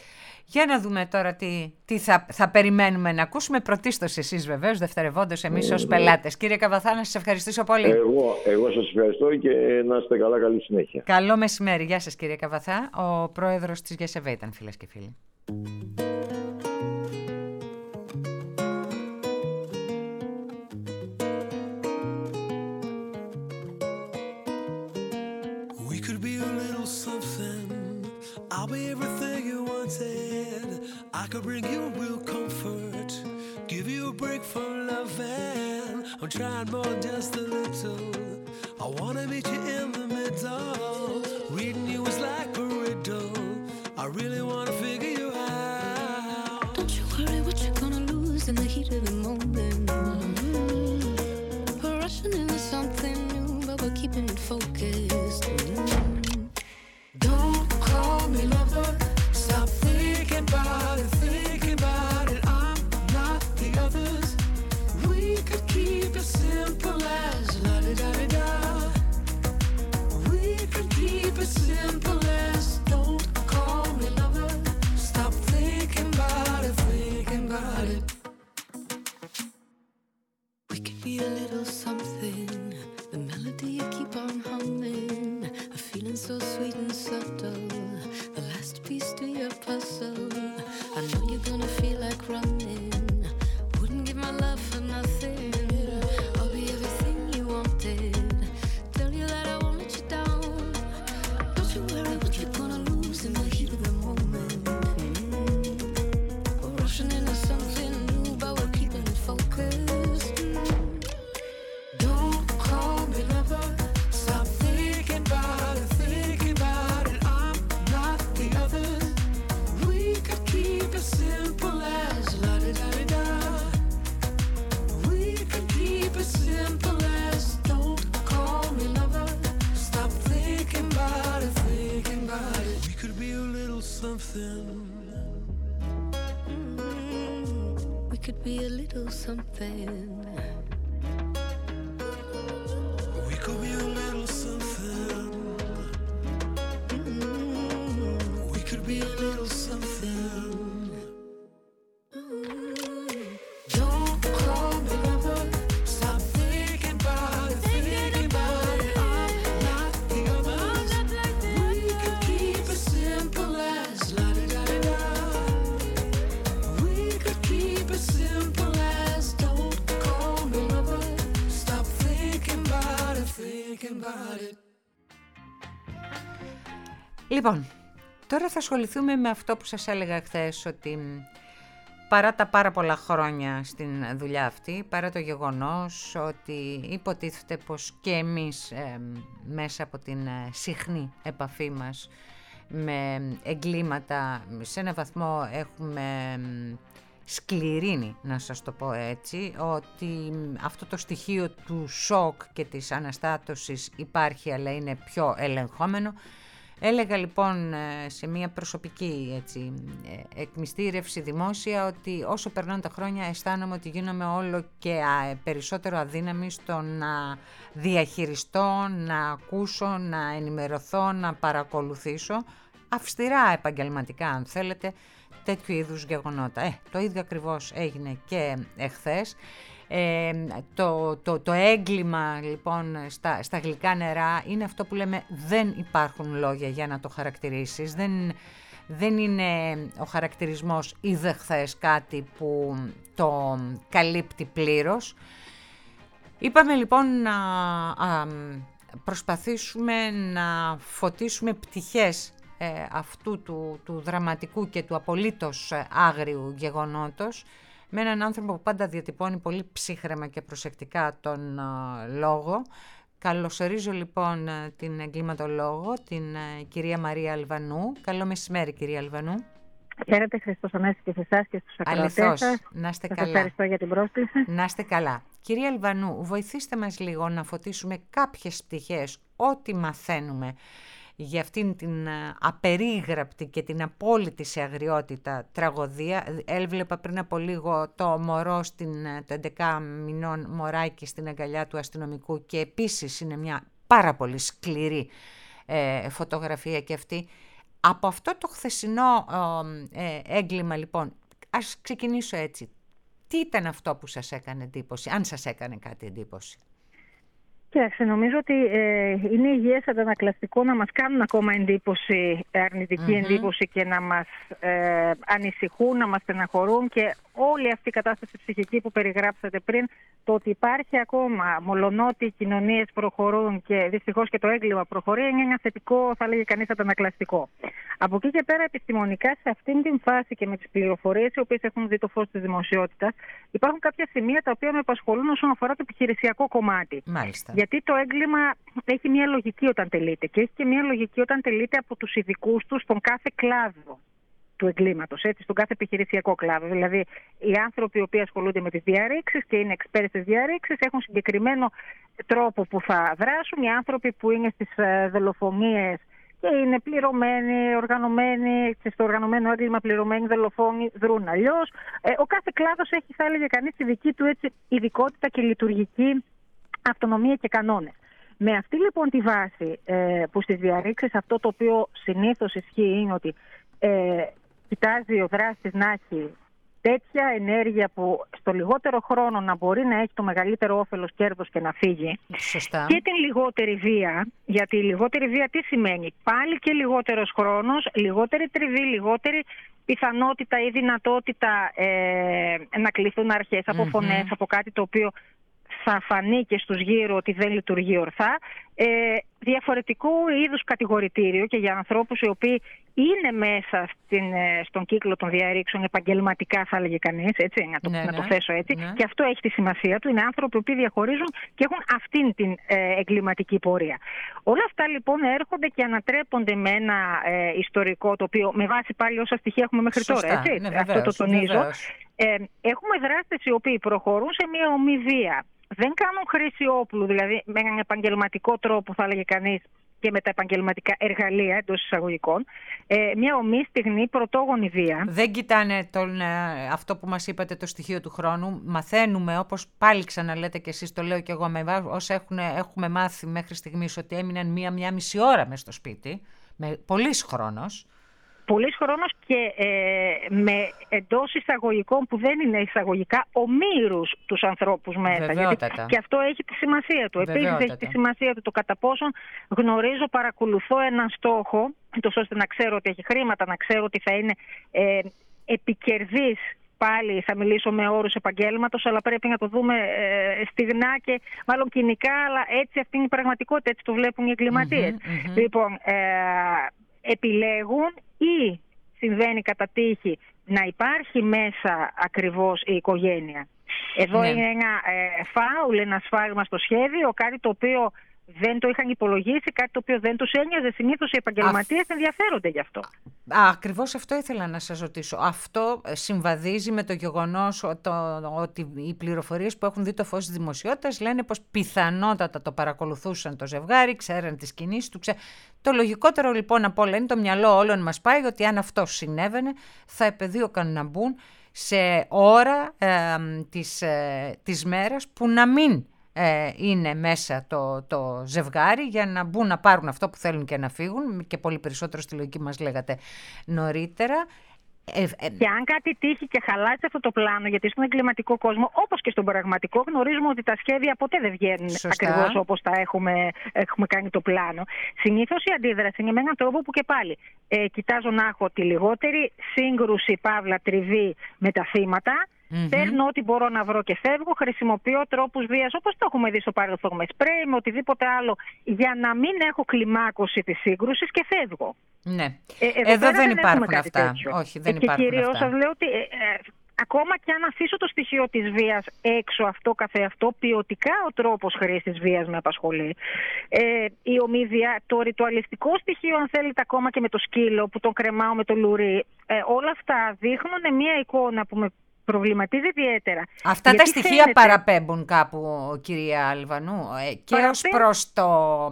Για να δούμε τώρα τι, τι θα, θα περιμένουμε να ακούσουμε. Πρωτίστως εσείς βεβαίως, δευτερευόντως εμείς ως πελάτες. Κύριε Καβαθά, να σας ευχαριστήσω πολύ. Εγώ, εγώ σας ευχαριστώ και να είστε καλά, καλή συνέχεια. Καλό μεσημέρι. Γεια σας κύριε Καβαθά. Ο πρόεδρος της ΓΕΣΕΒΕ ήταν, φίλες και φίλοι. I'll be everything you wanted. I could bring you real comfort, give you a break from loving. I'm trying more than just a little. I wanna meet you in the middle. Reading you is like a riddle. I really wanna figure you out. Don't you worry what you're gonna lose in the heat of the moment. Mm-hmm. We're rushing into something new, but we're keeping it focused. Mm-hmm. Don't call me lover. Stop thinking about it, thinking about it. I'm not the others. We could keep it simple as la di da di da. We could keep it simple as don't call me lover. Stop thinking about it, thinking about it. We could be a little something. The melody you keep on humming. A feeling so sweet and subtle. The last piece to your puzzle. I know you're gonna feel like running. Wouldn't give my love for nothing. I'll be everything you wanted. Tell you that I won't let you down. Don't you worry what you're gonna lose in the heat of the moment. Mm-hmm. We're rushing into something new, but we're keeping it focused. Mm-hmm. Don't call me lover. Stop thinking about it, thinking about it. I'm not the others. We could keep it simple as la di da di da. We could keep it simple as don't call me lover. Stop thinking about it, thinking about it. We could be a little something. Mm-hmm. We could be a little something. We could be a little something. Mm-hmm. We could be a little something. Don't call me lover. Stop thinking about it, thinking about it. I'm not the others. We could keep it simple as la di da di da. We could keep it simple as don't call me lover. Stop thinking about it, thinking about it. Λοιπόν, τώρα θα ασχοληθούμε με αυτό που σας έλεγα χθες, ότι παρά τα πάρα πολλά χρόνια στην δουλειά αυτή, παρά το γεγονός ότι υποτίθεται πως και εμείς ε, μέσα από την ε, συχνή επαφή μας με εγκλήματα σε ένα βαθμό έχουμε σκληρύνει, να σας το πω έτσι, ότι αυτό το στοιχείο του σοκ και της αναστάτωσης υπάρχει, αλλά είναι πιο ελεγχόμενο. Έλεγα λοιπόν σε μια προσωπική έτσι, εκμυστήρευση δημόσια ότι όσο περνάνε τα χρόνια αισθάνομαι ότι γίνομαι όλο και περισσότερο αδύναμη στο να διαχειριστώ, να ακούσω, να ενημερωθώ, να παρακολουθήσω αυστηρά επαγγελματικά αν θέλετε τέτοιου είδους γεγονότα. Ε, το ίδιο ακριβώς έγινε και εχθές. Ε, το, το, το έγκλημα λοιπόν στα, στα γλυκά νερά είναι αυτό που λέμε δεν υπάρχουν λόγια για να το χαρακτηρίσεις, δεν, δεν είναι ο χαρακτηρισμός είδε χθες κάτι που το καλύπτει πλήρως. Είπαμε λοιπόν να α, προσπαθήσουμε να φωτίσουμε πτυχές ε, αυτού του, του δραματικού και του απολύτως άγριου γεγονότος με έναν άνθρωπο που πάντα διατυπώνει πολύ ψύχρεμα και προσεκτικά τον uh, λόγο. Καλωσορίζω λοιπόν την εγκληματολόγο, την uh, κυρία Μαρία Αλβανού. Καλό μεσημέρι κυρία Αλβανού. Χαίρετε, Χριστός Ανέστη και σε εσάς και στους ακροατές σας. Να είστε σας καλά. Ευχαριστώ για την πρόσκληση. Να είστε καλά. Κυρία Αλβανού, βοηθήστε μας λίγο να φωτίσουμε κάποιες πτυχές, ό,τι μαθαίνουμε για αυτήν την απερίγραπτη και την απόλυτη σε αγριότητα τραγωδία. Έβλεπα πριν από λίγο το μωρό, στην, το έντεκα μηνών μωράκι στην αγκαλιά του αστυνομικού και επίσης είναι μια πάρα πολύ σκληρή ε, φωτογραφία και αυτή. Από αυτό το χθεσινό ε, έγκλημα λοιπόν, ας ξεκινήσω έτσι. Τι ήταν αυτό που σας έκανε εντύπωση, αν σας έκανε κάτι εντύπωση? Κοιτάξτε, νομίζω ότι ε, είναι υγιές αντανακλαστικό να μας κάνουν ακόμα εντύπωση, αρνητική mm-hmm. εντύπωση και να μας ε, ανησυχούν, να μας στεναχωρούν, και όλη αυτή η κατάσταση ψυχική που περιγράψατε πριν, το ότι υπάρχει ακόμα, μολονότι οι κοινωνίες προχωρούν και δυστυχώς και το έγκλημα προχωρεί, είναι ένα θετικό, θα λέγει κανείς, αντανακλαστικό. Από εκεί και πέρα, επιστημονικά, σε αυτήν την φάση και με τις πληροφορίες οι οποίες έχουν δει το φως της δημοσιότητας, υπάρχουν κάποια σημεία τα οποία με απασχολούν όσον αφορά το επιχειρησιακό κομμάτι. Μάλιστα. Γιατί το έγκλημα έχει μια λογική όταν τελείται, και έχει και μια λογική όταν τελείται από τους ειδικούς του στον κάθε κλάδο του εγκλήματος, έτσι, στον κάθε επιχειρησιακό κλάδο. Δηλαδή, οι άνθρωποι οι οποίοι ασχολούνται με τις διαρρήξεις και είναι εξπέρτες στις διαρρήξεις έχουν συγκεκριμένο τρόπο που θα δράσουν. Οι άνθρωποι που είναι στις δολοφονίες και είναι πληρωμένοι, οργανωμένοι, στο οργανωμένο έγκλημα πληρωμένοι δολοφόνοι, δρούν αλλιώς. Ε, ο κάθε κλάδος έχει, θα έλεγε κανείς, τη δική του έτσι, ειδικότητα και λειτουργική αυτονομία και κανόνες. Με αυτή λοιπόν τη βάση ε, που στις διαρρήξεις αυτό το οποίο συνήθως ισχύει είναι ότι ε, κοιτάζει ο δράστης να έχει τέτοια ενέργεια που στο λιγότερο χρόνο να μπορεί να έχει το μεγαλύτερο όφελος, κέρδος και να φύγει. Σωστά. Και την λιγότερη βία, γιατί η λιγότερη βία τι σημαίνει? Πάλι και λιγότερος χρόνος, λιγότερη τριβή, λιγότερη πιθανότητα ή δυνατότητα ε, να κληθούν αρχές από mm-hmm. φωνές, από κάτι το οποίο θα φανεί και στους γύρω ότι δεν λειτουργεί ορθά. Ε, διαφορετικού είδους κατηγορητήριο και για ανθρώπους οι οποίοι είναι μέσα στην, στον κύκλο των διαρρήξεων επαγγελματικά, θα έλεγε κανείς, έτσι, να το, ναι, να το ναι, θέσω έτσι, ναι. Και αυτό έχει τη σημασία του. Είναι άνθρωποι που διαχωρίζουν και έχουν αυτήν την ε, εγκληματική πορεία. Όλα αυτά λοιπόν έρχονται και ανατρέπονται με ένα ε, ιστορικό, το οποίο με βάση πάλι όσα στοιχεία έχουμε μέχρι Σωστά, τώρα, έτσι, ναι, αυτό βεβαίως, το τονίζω. Βεβαίως. Ε, έχουμε δράστες οι οποίοι προχωρούν σε μια ομή βία. Δεν κάνουν χρήση όπλου, δηλαδή με έναν επαγγελματικό τρόπο, θα έλεγε κανείς, και με τα επαγγελματικά εργαλεία εντός εισαγωγικών. Ε, μια ομή στιγμή πρωτόγονη βία. Δεν κοιτάνε τον, αυτό που μας είπατε, το στοιχείο του χρόνου. Μαθαίνουμε, όπως πάλι ξαναλέτε και εσείς, το λέω και εγώ, με όσα έχουν, έχουμε μάθει μέχρι στιγμής, ότι έμειναν μία-μία μισή ώρα μες στο σπίτι, με πολύς χρόνος. Πολύς χρόνος και ε, με εντός εισαγωγικών που δεν είναι εισαγωγικά ομήρους τους ανθρώπους μέσα. Γιατί και αυτό έχει τη σημασία του. Επίσης έχει τη σημασία του το κατά πόσον γνωρίζω, παρακολουθώ έναν στόχο, τόσο ώστε να ξέρω ότι έχει χρήματα, να ξέρω ότι θα είναι ε, επικερδής. Πάλι θα μιλήσω με όρους επαγγέλματος, αλλά πρέπει να το δούμε ε, στιγνά και μάλλον κοινικά, αλλά έτσι αυτή είναι η πραγματικότητα, έτσι το βλέπουν οι εγκληματίες. Mm-hmm, mm-hmm. Λοιπόν, ε, επιλέγουν ή συμβαίνει κατά τύχη να υπάρχει μέσα ακριβώς η οικογένεια. Εδώ ναι. είναι ένα ε, φάουλ, ένα σφάλμα στο σχέδιο, κάτι το οποίο δεν το είχαν υπολογίσει, κάτι το οποίο δεν τους ένοιαζε. Συνήθως οι επαγγελματίες Α... ενδιαφέρονται γι' αυτό. Α, ακριβώς αυτό ήθελα να σας ρωτήσω. Αυτό συμβαδίζει με το γεγονός το, ότι οι πληροφορίες που έχουν δει το φως της δημοσιότητας λένε πως πιθανότατα το παρακολουθούσαν το ζευγάρι, ξέραν τις κινήσεις του. Ξέ... Το λογικότερο λοιπόν από όλα είναι, το μυαλό όλων μας πάει ότι αν αυτό συνέβαινε θα επεδίωκαν να μπουν σε ώρα ε, της, ε, της μέρας που να μην Ε, είναι μέσα το, το ζευγάρι, για να μπουν να πάρουν αυτό που θέλουν και να φύγουν, και πολύ περισσότερο στη λογική μας λέγατε νωρίτερα. Ε, ε, και αν κάτι τύχει και χαλάσει αυτό το πλάνο, γιατί στον εγκληματικό κόσμο, όπως και στον πραγματικό, γνωρίζουμε ότι τα σχέδια ποτέ δεν βγαίνουν ακριβώς όπως τα έχουμε, έχουμε κάνει το πλάνο. Συνήθως η αντίδραση είναι με έναν τρόπο που και πάλι ε, κοιτάζω να έχω τη λιγότερη σύγκρουση, παύλα, τριβή με τα θύματα. Mm-hmm. Παίρνω ό,τι μπορώ να βρω και φεύγω. Χρησιμοποιώ τρόπους βίας, όπως το έχουμε δει στο παρελθόν, με σπρέι, με οτιδήποτε άλλο, για να μην έχω κλιμάκωση της σύγκρουσης, και φεύγω. Ναι. Ε, εδώ εδώ δεν, δεν υπάρχουν αυτά. Όχι, δεν ε, υπάρχουν και κυρίως αυτά. σας λέω ότι ε, ε, ακόμα και αν αφήσω το στοιχείο της βίας έξω, αυτό καθεαυτό, ποιοτικά ο τρόπος χρήσης βίας με απασχολεί. Ε, η ομίδια, το ρητουαλιστικό στοιχείο, αν θέλετε, ακόμα και με το σκύλο που τον κρεμάω με το λουρί, ε, όλα αυτά δείχνουν μια εικόνα που με προβληματίζει ιδιαίτερα. Αυτά γιατί τα στοιχεία φαίνεται... παραπέμπουν κάπου, κυρία Αλβανού, ε, και Παραπέ... ως προς το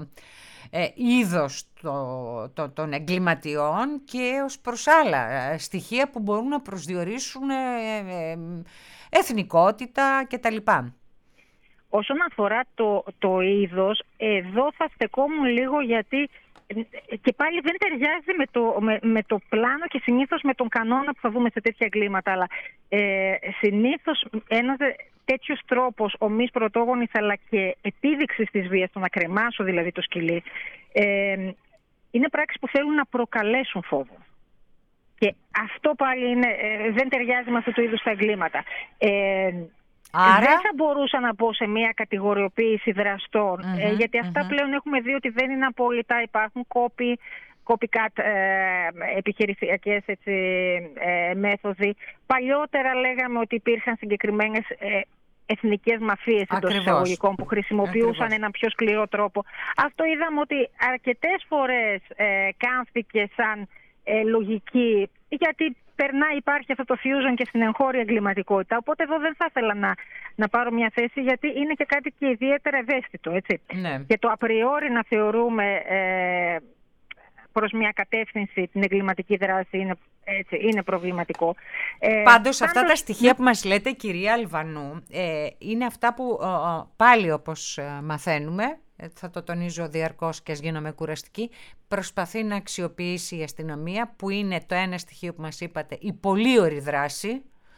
ε, είδος το, το, των εγκληματιών και ως προς άλλα ε, στοιχεία που μπορούν να προσδιορίσουν ε, ε, εθνικότητα κτλ. Όσον αφορά το, το είδος, εδώ θα στεκόμουν λίγο, γιατί και πάλι δεν ταιριάζει με το, με, με το πλάνο και συνήθως με τον κανόνα που θα δούμε σε τέτοια εγκλήματα. Αλλά ε, συνήθως ένας τέτοιος τρόπος ομής πρωτόγονης αλλά και επίδειξης της βίας, το να κρεμάσω δηλαδή το σκυλί, ε, είναι πράξεις που θέλουν να προκαλέσουν φόβο. Και αυτό πάλι είναι, ε, δεν ταιριάζει με αυτού του είδους τα εγκλήματα. Ε, Άρα... Δεν θα μπορούσα να πω σε μια κατηγοριοποίηση δραστών, mm-hmm, ε, γιατί αυτά mm-hmm. πλέον έχουμε δει ότι δεν είναι απόλυτα. Υπάρχουν copy, copycat ε, επιχειρησιακές έτσι, ε, μέθοδοι. Παλιότερα λέγαμε ότι υπήρχαν συγκεκριμένες ε, εθνικές μαφίες εντός εισαγωγικών που χρησιμοποιούσαν Ακριβώς. έναν πιο σκληρό τρόπο. Αυτό είδαμε ότι αρκετές φορές ε, κάνθηκε σαν ε, λογική, γιατί περνάει, υπάρχει αυτό το fusion και στην εγχώρια εγκληματικότητα. Οπότε εδώ δεν θα ήθελα να, να πάρω μια θέση, γιατί είναι και κάτι και ιδιαίτερα ευαίσθητο. Έτσι. Ναι. Και το απριόρι να θεωρούμε ε, προς μια κατεύθυνση την εγκληματική δράση είναι, έτσι, είναι προβληματικό. Ε, πάντως αυτά πάντως... τα στοιχεία που μας λέτε, κυρία Αλβανού, ε, είναι αυτά που ε, πάλι όπως ε, μαθαίνουμε, θα το τονίζω διαρκώς και ας γίνομαι κουραστική, προσπαθεί να αξιοποιήσει η αστυνομία, που είναι το ένα στοιχείο που μας είπατε, η πολύωρη δράση,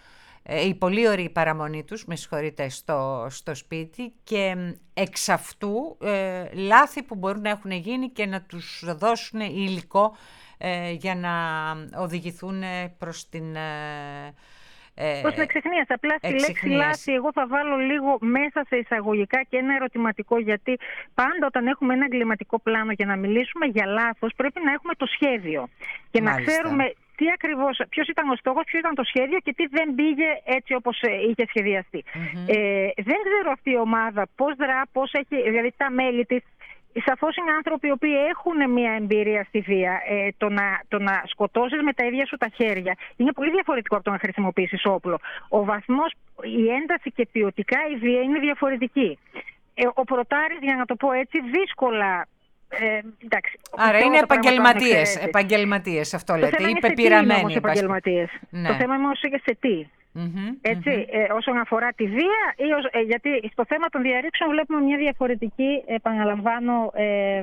η πολύωρη παραμονή τους, με συγχωρείτε, στο, στο σπίτι, και εξ αυτού ε, λάθη που μπορούν να έχουν γίνει και να τους δώσουν υλικό ε, για να οδηγηθούν προς την... Ε, Προς την εξυχνίαση. Απλά στη λέξη λάθη εγώ θα βάλω λίγο μέσα σε εισαγωγικά και ένα ερωτηματικό, γιατί πάντα όταν έχουμε ένα εγκληματικό πλάνο για να μιλήσουμε για λάθος πρέπει να έχουμε το σχέδιο και Μάλιστα. να ξέρουμε τι ακριβώς, ποιος ήταν ο στόχος, ποιος ήταν το σχέδιο και τι δεν πήγε έτσι όπως είχε σχεδιαστεί. Mm-hmm. Ε, δεν ξέρω αυτή η ομάδα πώς δρά, πώς έχει, δηλαδή τα μέλη της. Σαφώς είναι άνθρωποι οι οποίοι έχουν μια εμπειρία στη βία. Ε, το, να, το να σκοτώσεις με τα ίδια σου τα χέρια είναι πολύ διαφορετικό από το να χρησιμοποιήσεις όπλο. Ο βαθμός, η ένταση και ποιοτικά η βία είναι διαφορετική. Ε, ο πρωτάρης, για να το πω έτσι, δύσκολα... Ε, εντάξει, Άρα είναι επαγγελματίες, επαγγελματίες, αυτό το λέτε, ή πεπειραμένοι. επαγγελματίες. Ναι. Το θέμα είναι όμως σε τι. Mm-hmm, Έτσι, mm-hmm. Ε, όσον αφορά τη βία, ή ως, ε, γιατί στο θέμα των διαρρήξεων βλέπουμε μια διαφορετική, επαναλαμβάνω, ε, ε,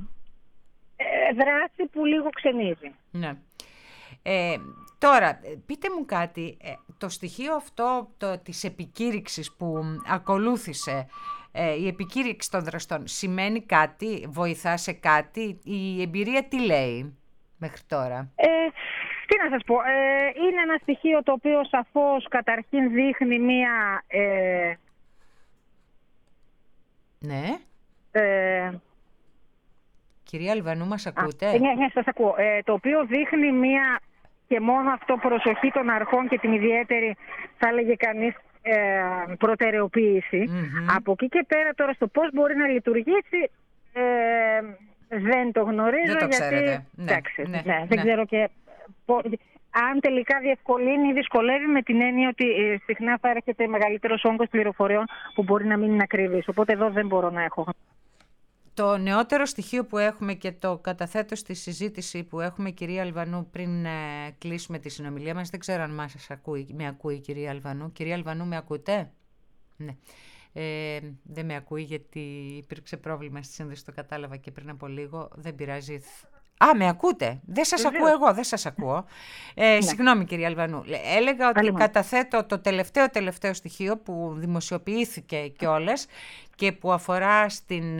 δράση που λίγο ξενίζει. Ναι. Ε, τώρα, πείτε μου κάτι, ε, το στοιχείο αυτό το, της επικήρυξης που ακολούθησε, ε, η επικήρυξη των δραστών, σημαίνει κάτι, βοηθά σε κάτι, η εμπειρία τι λέει μέχρι τώρα? Ε, Τι να σας πω, ε, είναι ένα στοιχείο το οποίο σαφώς καταρχήν δείχνει μία... Ε, ναι. Ε, Κυρία Αλβανού, μας ακούτε? Α, ναι, ναι, σας ακούω. Ε, το οποίο δείχνει μία και μόνο αυτό προσοχή των αρχών και την ιδιαίτερη, θα έλεγε κανείς, ε, προτεραιοποίηση. Mm-hmm. Από εκεί και πέρα τώρα στο πώς μπορεί να λειτουργήσει... Ε, δεν το γνωρίζω, δεν το γιατί... Ναι, εντάξει, ναι, ναι, ναι. δεν ξέρω και... Αν τελικά διευκολύνει ή δυσκολεύει, με την έννοια ότι ε, συχνά θα έρχεται μεγαλύτερος όγκος πληροφοριών που μπορεί να μην είναι ακρίβης. Οπότε εδώ δεν μπορώ να έχω. Το νεότερο στοιχείο που έχουμε και το καταθέτω στη συζήτηση που έχουμε, κυρία Αλβανού, πριν ε, κλείσουμε τη συνομιλία μας, δεν ξέρω αν μας σας ακούει, με ακούει η κυρία Αλβανού. Κυρία Αλβανού, με ακούτε? Ναι. Ε, δεν με ακούει γιατί υπήρξε πρόβλημα στη σύνδεση, το κατάλαβα και πριν από λίγο. Δεν πειράζει. Α, με ακούτε? Δεν σας Βεβαίως. ακούω εγώ, δεν σας ακούω. Ε, ναι. Συγγνώμη κυρία Αλβανού. Έλεγα ότι Άλλη καταθέτω το τελευταίο τελευταίο στοιχείο που δημοσιοποιήθηκε κιόλας και που αφορά στην,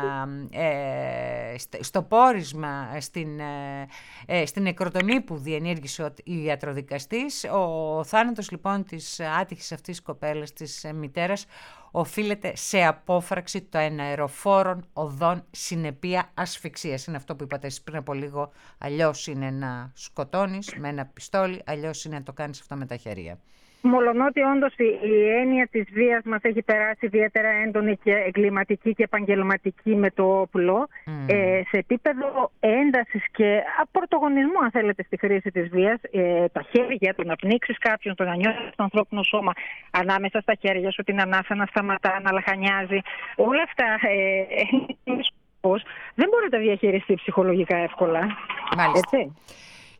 ε, στο πόρισμα, στην, ε, στην νεκροτομή που διενήργησε ο ιατροδικαστής. Ο θάνατος λοιπόν της άτυχης αυτής κοπέλας, της μητέρας, οφείλεται σε απόφραξη των αεροφόρων οδών συνεπία ασφυξίας. Είναι αυτό που είπατε εσείς πριν από λίγο. Αλλιώς είναι να σκοτώνεις με ένα πιστόλι, αλλιώς είναι να το κάνεις αυτό με τα χέρια. Μολονότι όντως η, η έννοια της βίας μας έχει περάσει ιδιαίτερα έντονη και εγκληματική και επαγγελματική με το όπλο, mm. ε, σε επίπεδο έντασης και πρωτογονισμού, αν θέλετε, στη χρήση της βίας, ε, τα χέρια, το να πνίξεις κάποιον, το να νιώσεις το ανθρώπινο σώμα ανάμεσα στα χέρια σου, την ανάσα να σταματά, να λαχανιάζει, όλα αυτά ε, ε, δεν μπορεί να τα διαχειριστεί ψυχολογικά εύκολα. Μάλιστα. Έτσι.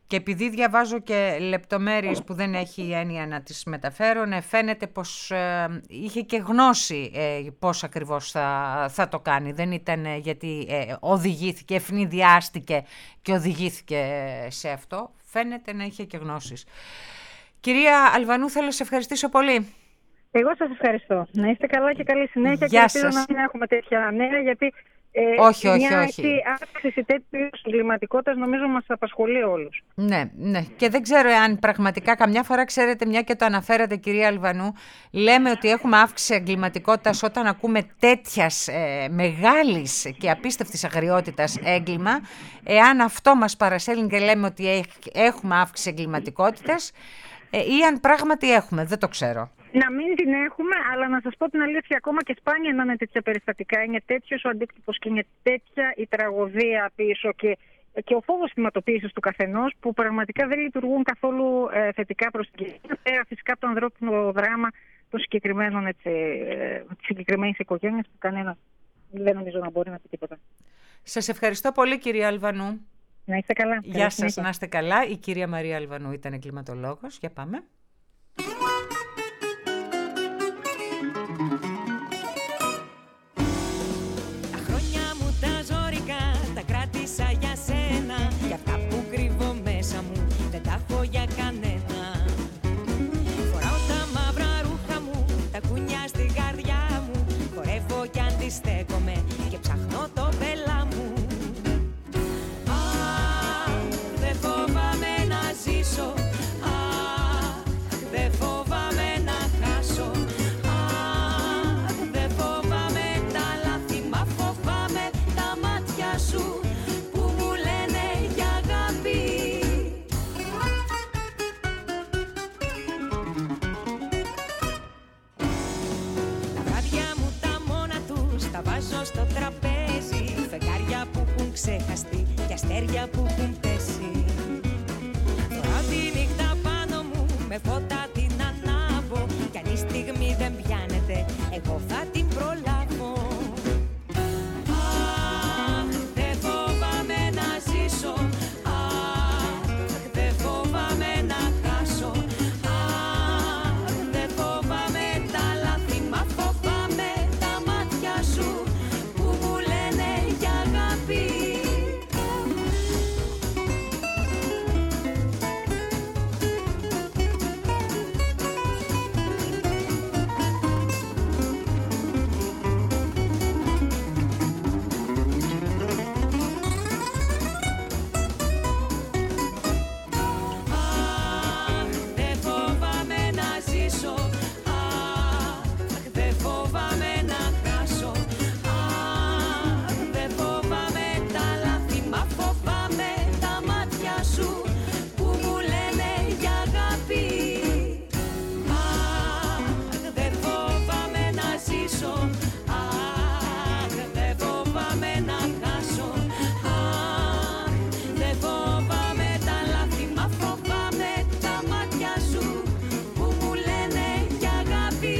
Και επειδή διαβάζω και λεπτομέρειες που δεν έχει έννοια να τις μεταφέρω, φαίνεται πως ε, είχε και γνώση ε, πώς ακριβώς θα, θα το κάνει. Δεν ήταν ε, γιατί ε, οδηγήθηκε, ευνηδιάστηκε και οδηγήθηκε σε αυτό. Φαίνεται να είχε και γνώσεις. Κυρία Αλβανού, θέλω να σε ευχαριστήσω πολύ. Εγώ σας ευχαριστώ. Να είστε καλά και καλή συνέχεια. Γεια και σας. ελπίζω να μην έχουμε τέτοια νέα, γιατί ε, όχι, όχι, μια όχι. αύξηση τέτοιου εγκληματικότητας νομίζω μας απασχολεί όλους. Ναι, ναι. Και δεν ξέρω αν πραγματικά καμιά φορά, ξέρετε, μια και το αναφέρατε κυρία Αλβανού, λέμε ότι έχουμε αύξηση εγκληματικότητας όταν ακούμε τέτοιας ε, μεγάλης και απίστευτης αγριότητας έγκλημα. Εάν αυτό μας παρασέλνει και λέμε ότι έχουμε αύξηση εγκληματικότητας ε, ή αν πράγματι έχουμε, δεν το ξέρω. Να μην την έχουμε, αλλά να σας πω την αλήθεια, ακόμα και σπάνια να είναι τέτοια περιστατικά. Είναι τέτοιος ο αντίκτυπος και είναι τέτοια η τραγωδία πίσω και, και ο φόβος θυματοποίησης του καθενός, που πραγματικά δεν λειτουργούν καθόλου ε, θετικά προς την κοινωνία. Πέρα φυσικά από το ανθρώπινο δράμα των συγκεκριμένων, έτσι, ε, της συγκεκριμένης οικογένειας, που κανένα δεν νομίζω να μπορεί να πει τίποτα. Σας ευχαριστώ πολύ, κυρία Αλβανού. Να είστε καλά. Γεια σας, να είστε καλά. Η κυρία Μαρία Αλβανού ήταν εγκληματολόγος. Για πάμε. Τα χρόνια μου τα ζωρικά τα κράτησα για σένα, για αυτά που κρύβω μέσα μου δεν τα έχω για κανένα. Φοράω τα μαύρα ρούχα μου, τα κούνια στην καρδιά μου, χορεύω κι αντιστέκομαι και ψάχνω το πέλα μου. Αχ, δεν φοβάμαι να ζήσω, αχ, δεν φοβάμαι να χάσω, αχ, δεν φοβάμαι τα λάθη, μα φοβάμαι τα μάτια σου που μου λένε για αγάπη. Τα βράδια μου τα μόνα τους τα βάζω στο τραπέζι, φεγγάρια που έχουν ξεχαστεί και αστέρια που έχουν πέσει. Φοράω τη νύχτα πάνω μου, με φώτα την ανάβω, κι αν η στιγμή δεν πιάνεται, εγώ θα την προλάβω. Αχ, δεν φοβάμαι να ζήσω, αχ, δεν φοβάμαι να χάσω, αχ, δεν φοβάμαι τα λάθη, μα φοβάμαι τα μάτια σου που μου λένε για αγάπη. Αχ, δεν φοβάμαι να ζήσω, αχ, δεν φοβάμαι να χάσω, αχ, δεν φοβάμαι τα λάθη, μα φοβάμαι τα μάτια σου που μου λένε για αγάπη. Αχ, δεν φοβάμαι να ζήσω, αχ, δεν φοβάμαι να χάσω, αχ, δεν φοβάμαι τα λάθη, μα φοβάμαι τα μάτια σου που μου λένε για αγάπη.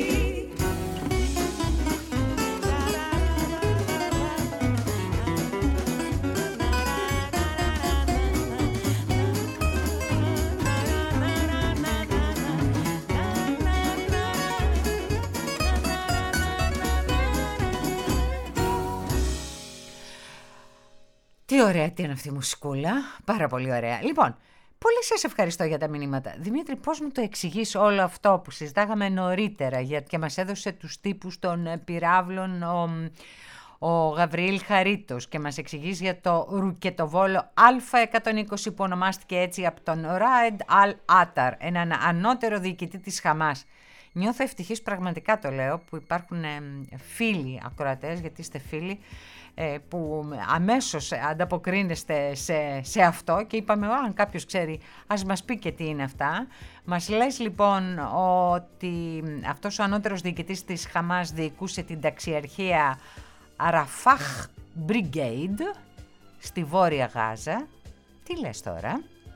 Τι ωραία τι είναι αυτή η μουσικούλα. Πάρα πολύ ωραία. Λοιπόν, πολύ σας ευχαριστώ για τα μηνύματα. Δημήτρη, πώς μου το εξηγείς όλο αυτό που συζητάγαμε νωρίτερα για, και μας έδωσε τους τύπους των ε, πυράβλων ο, ο Γαβριήλ Χαρίτος και μας εξηγείς για το ρουκετοβόλο Α εκατόν είκοσι που ονομάστηκε έτσι από τον Ράεντ Αλ Άταρ, έναν ανώτερο διοικητή της Χαμάς. Νιώθω ευτυχής, πραγματικά το λέω, που υπάρχουν ε, φίλοι ακροατές, γιατί είστε φίλοι, που αμέσως ανταποκρίνεστε σε, σε αυτό και είπαμε, αν κάποιος ξέρει ας μας πει και τι είναι αυτά. Μας λες λοιπόν ότι αυτός ο ανώτερος διοικητής της Χαμάς διοικούσε την ταξιαρχία Αραφάχ Brigade στη Βόρεια Γάζα. Τι λες τώρα?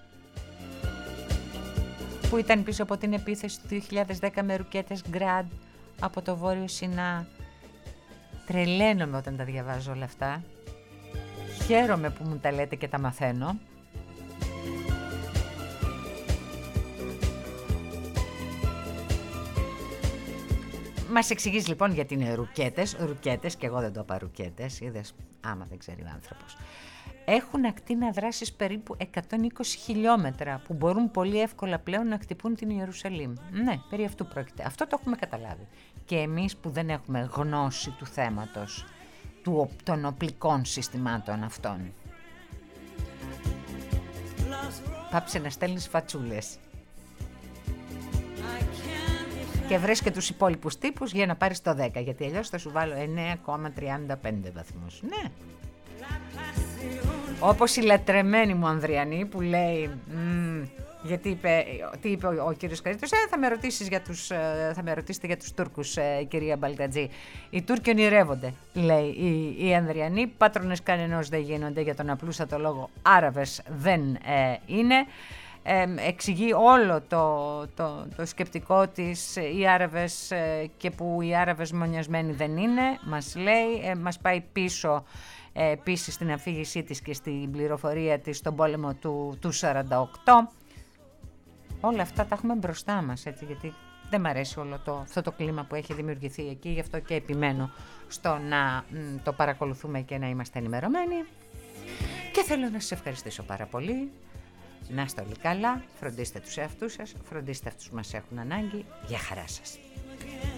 Που ήταν πίσω από την επίθεση του δύο χιλιάδες δέκα με ρουκέτες Γκραντ από το Βόρειο Σινά. Τρελαίνομαι όταν τα διαβάζω όλα αυτά. Χαίρομαι που μου τα λέτε και τα μαθαίνω. μας εξηγείς λοιπόν γιατί είναι ρουκέτες, ρουκέτες και εγώ δεν το είπα ρουκέτες, είδες, άμα δεν ξέρει ο άνθρωπος. Έχουν ακτίνα δράσης περίπου εκατόν είκοσι χιλιόμετρα που μπορούν πολύ εύκολα πλέον να χτυπούν την Ιερουσαλήμ. Ναι, περί αυτού πρόκειται. Αυτό το έχουμε καταλάβει. Και εμείς που δεν έχουμε γνώση του θέματος, του, των οπλικών συστημάτων αυτών. Πάψε να στέλνεις φατσούλες. Και βρες και τους υπόλοιπους τύπους για να πάρεις το δέκα, γιατί αλλιώς θα σου βάλω εννέα κόμμα τριάντα πέντε βαθμούς. Ναι. Όπως η λατρεμένη μου Ανδριανή που λέει, μ, γιατί είπε, τι είπε ο, ο κύριος Καρίτος, ε, θα με ρωτήσεις για τους, ε, θα με ρωτήσετε για τους Τούρκους, ε, κυρία Μπαλτατζή. Οι Τούρκοι ονειρεύονται, λέει η, η Ανδριανή, πάτρονες κανενός δεν γίνονται, για τον απλούστατο λόγο Άραβες δεν ε, είναι. Ε, εξηγεί όλο το, το, το σκεπτικό της, οι Άραβες ε, και που οι Άραβες μονιασμένοι δεν είναι, μας λέει, ε, μας πάει πίσω ε, επίσης στην αφήγησή της και στην πληροφορία της στον πόλεμο του, του σαράντα οκτώ. Όλα αυτά τα έχουμε μπροστά μας, έτσι, γιατί δεν μ' αρέσει όλο το, αυτό το κλίμα που έχει δημιουργηθεί εκεί, γι' αυτό και επιμένω στο να μ, το παρακολουθούμε και να είμαστε ενημερωμένοι. Και θέλω να σας ευχαριστήσω πάρα πολύ. Να είστε όλοι καλά, φροντίστε τους εαυτούς σας, φροντίστε αυτούς που μας έχουν ανάγκη. Γεια χαρά σας.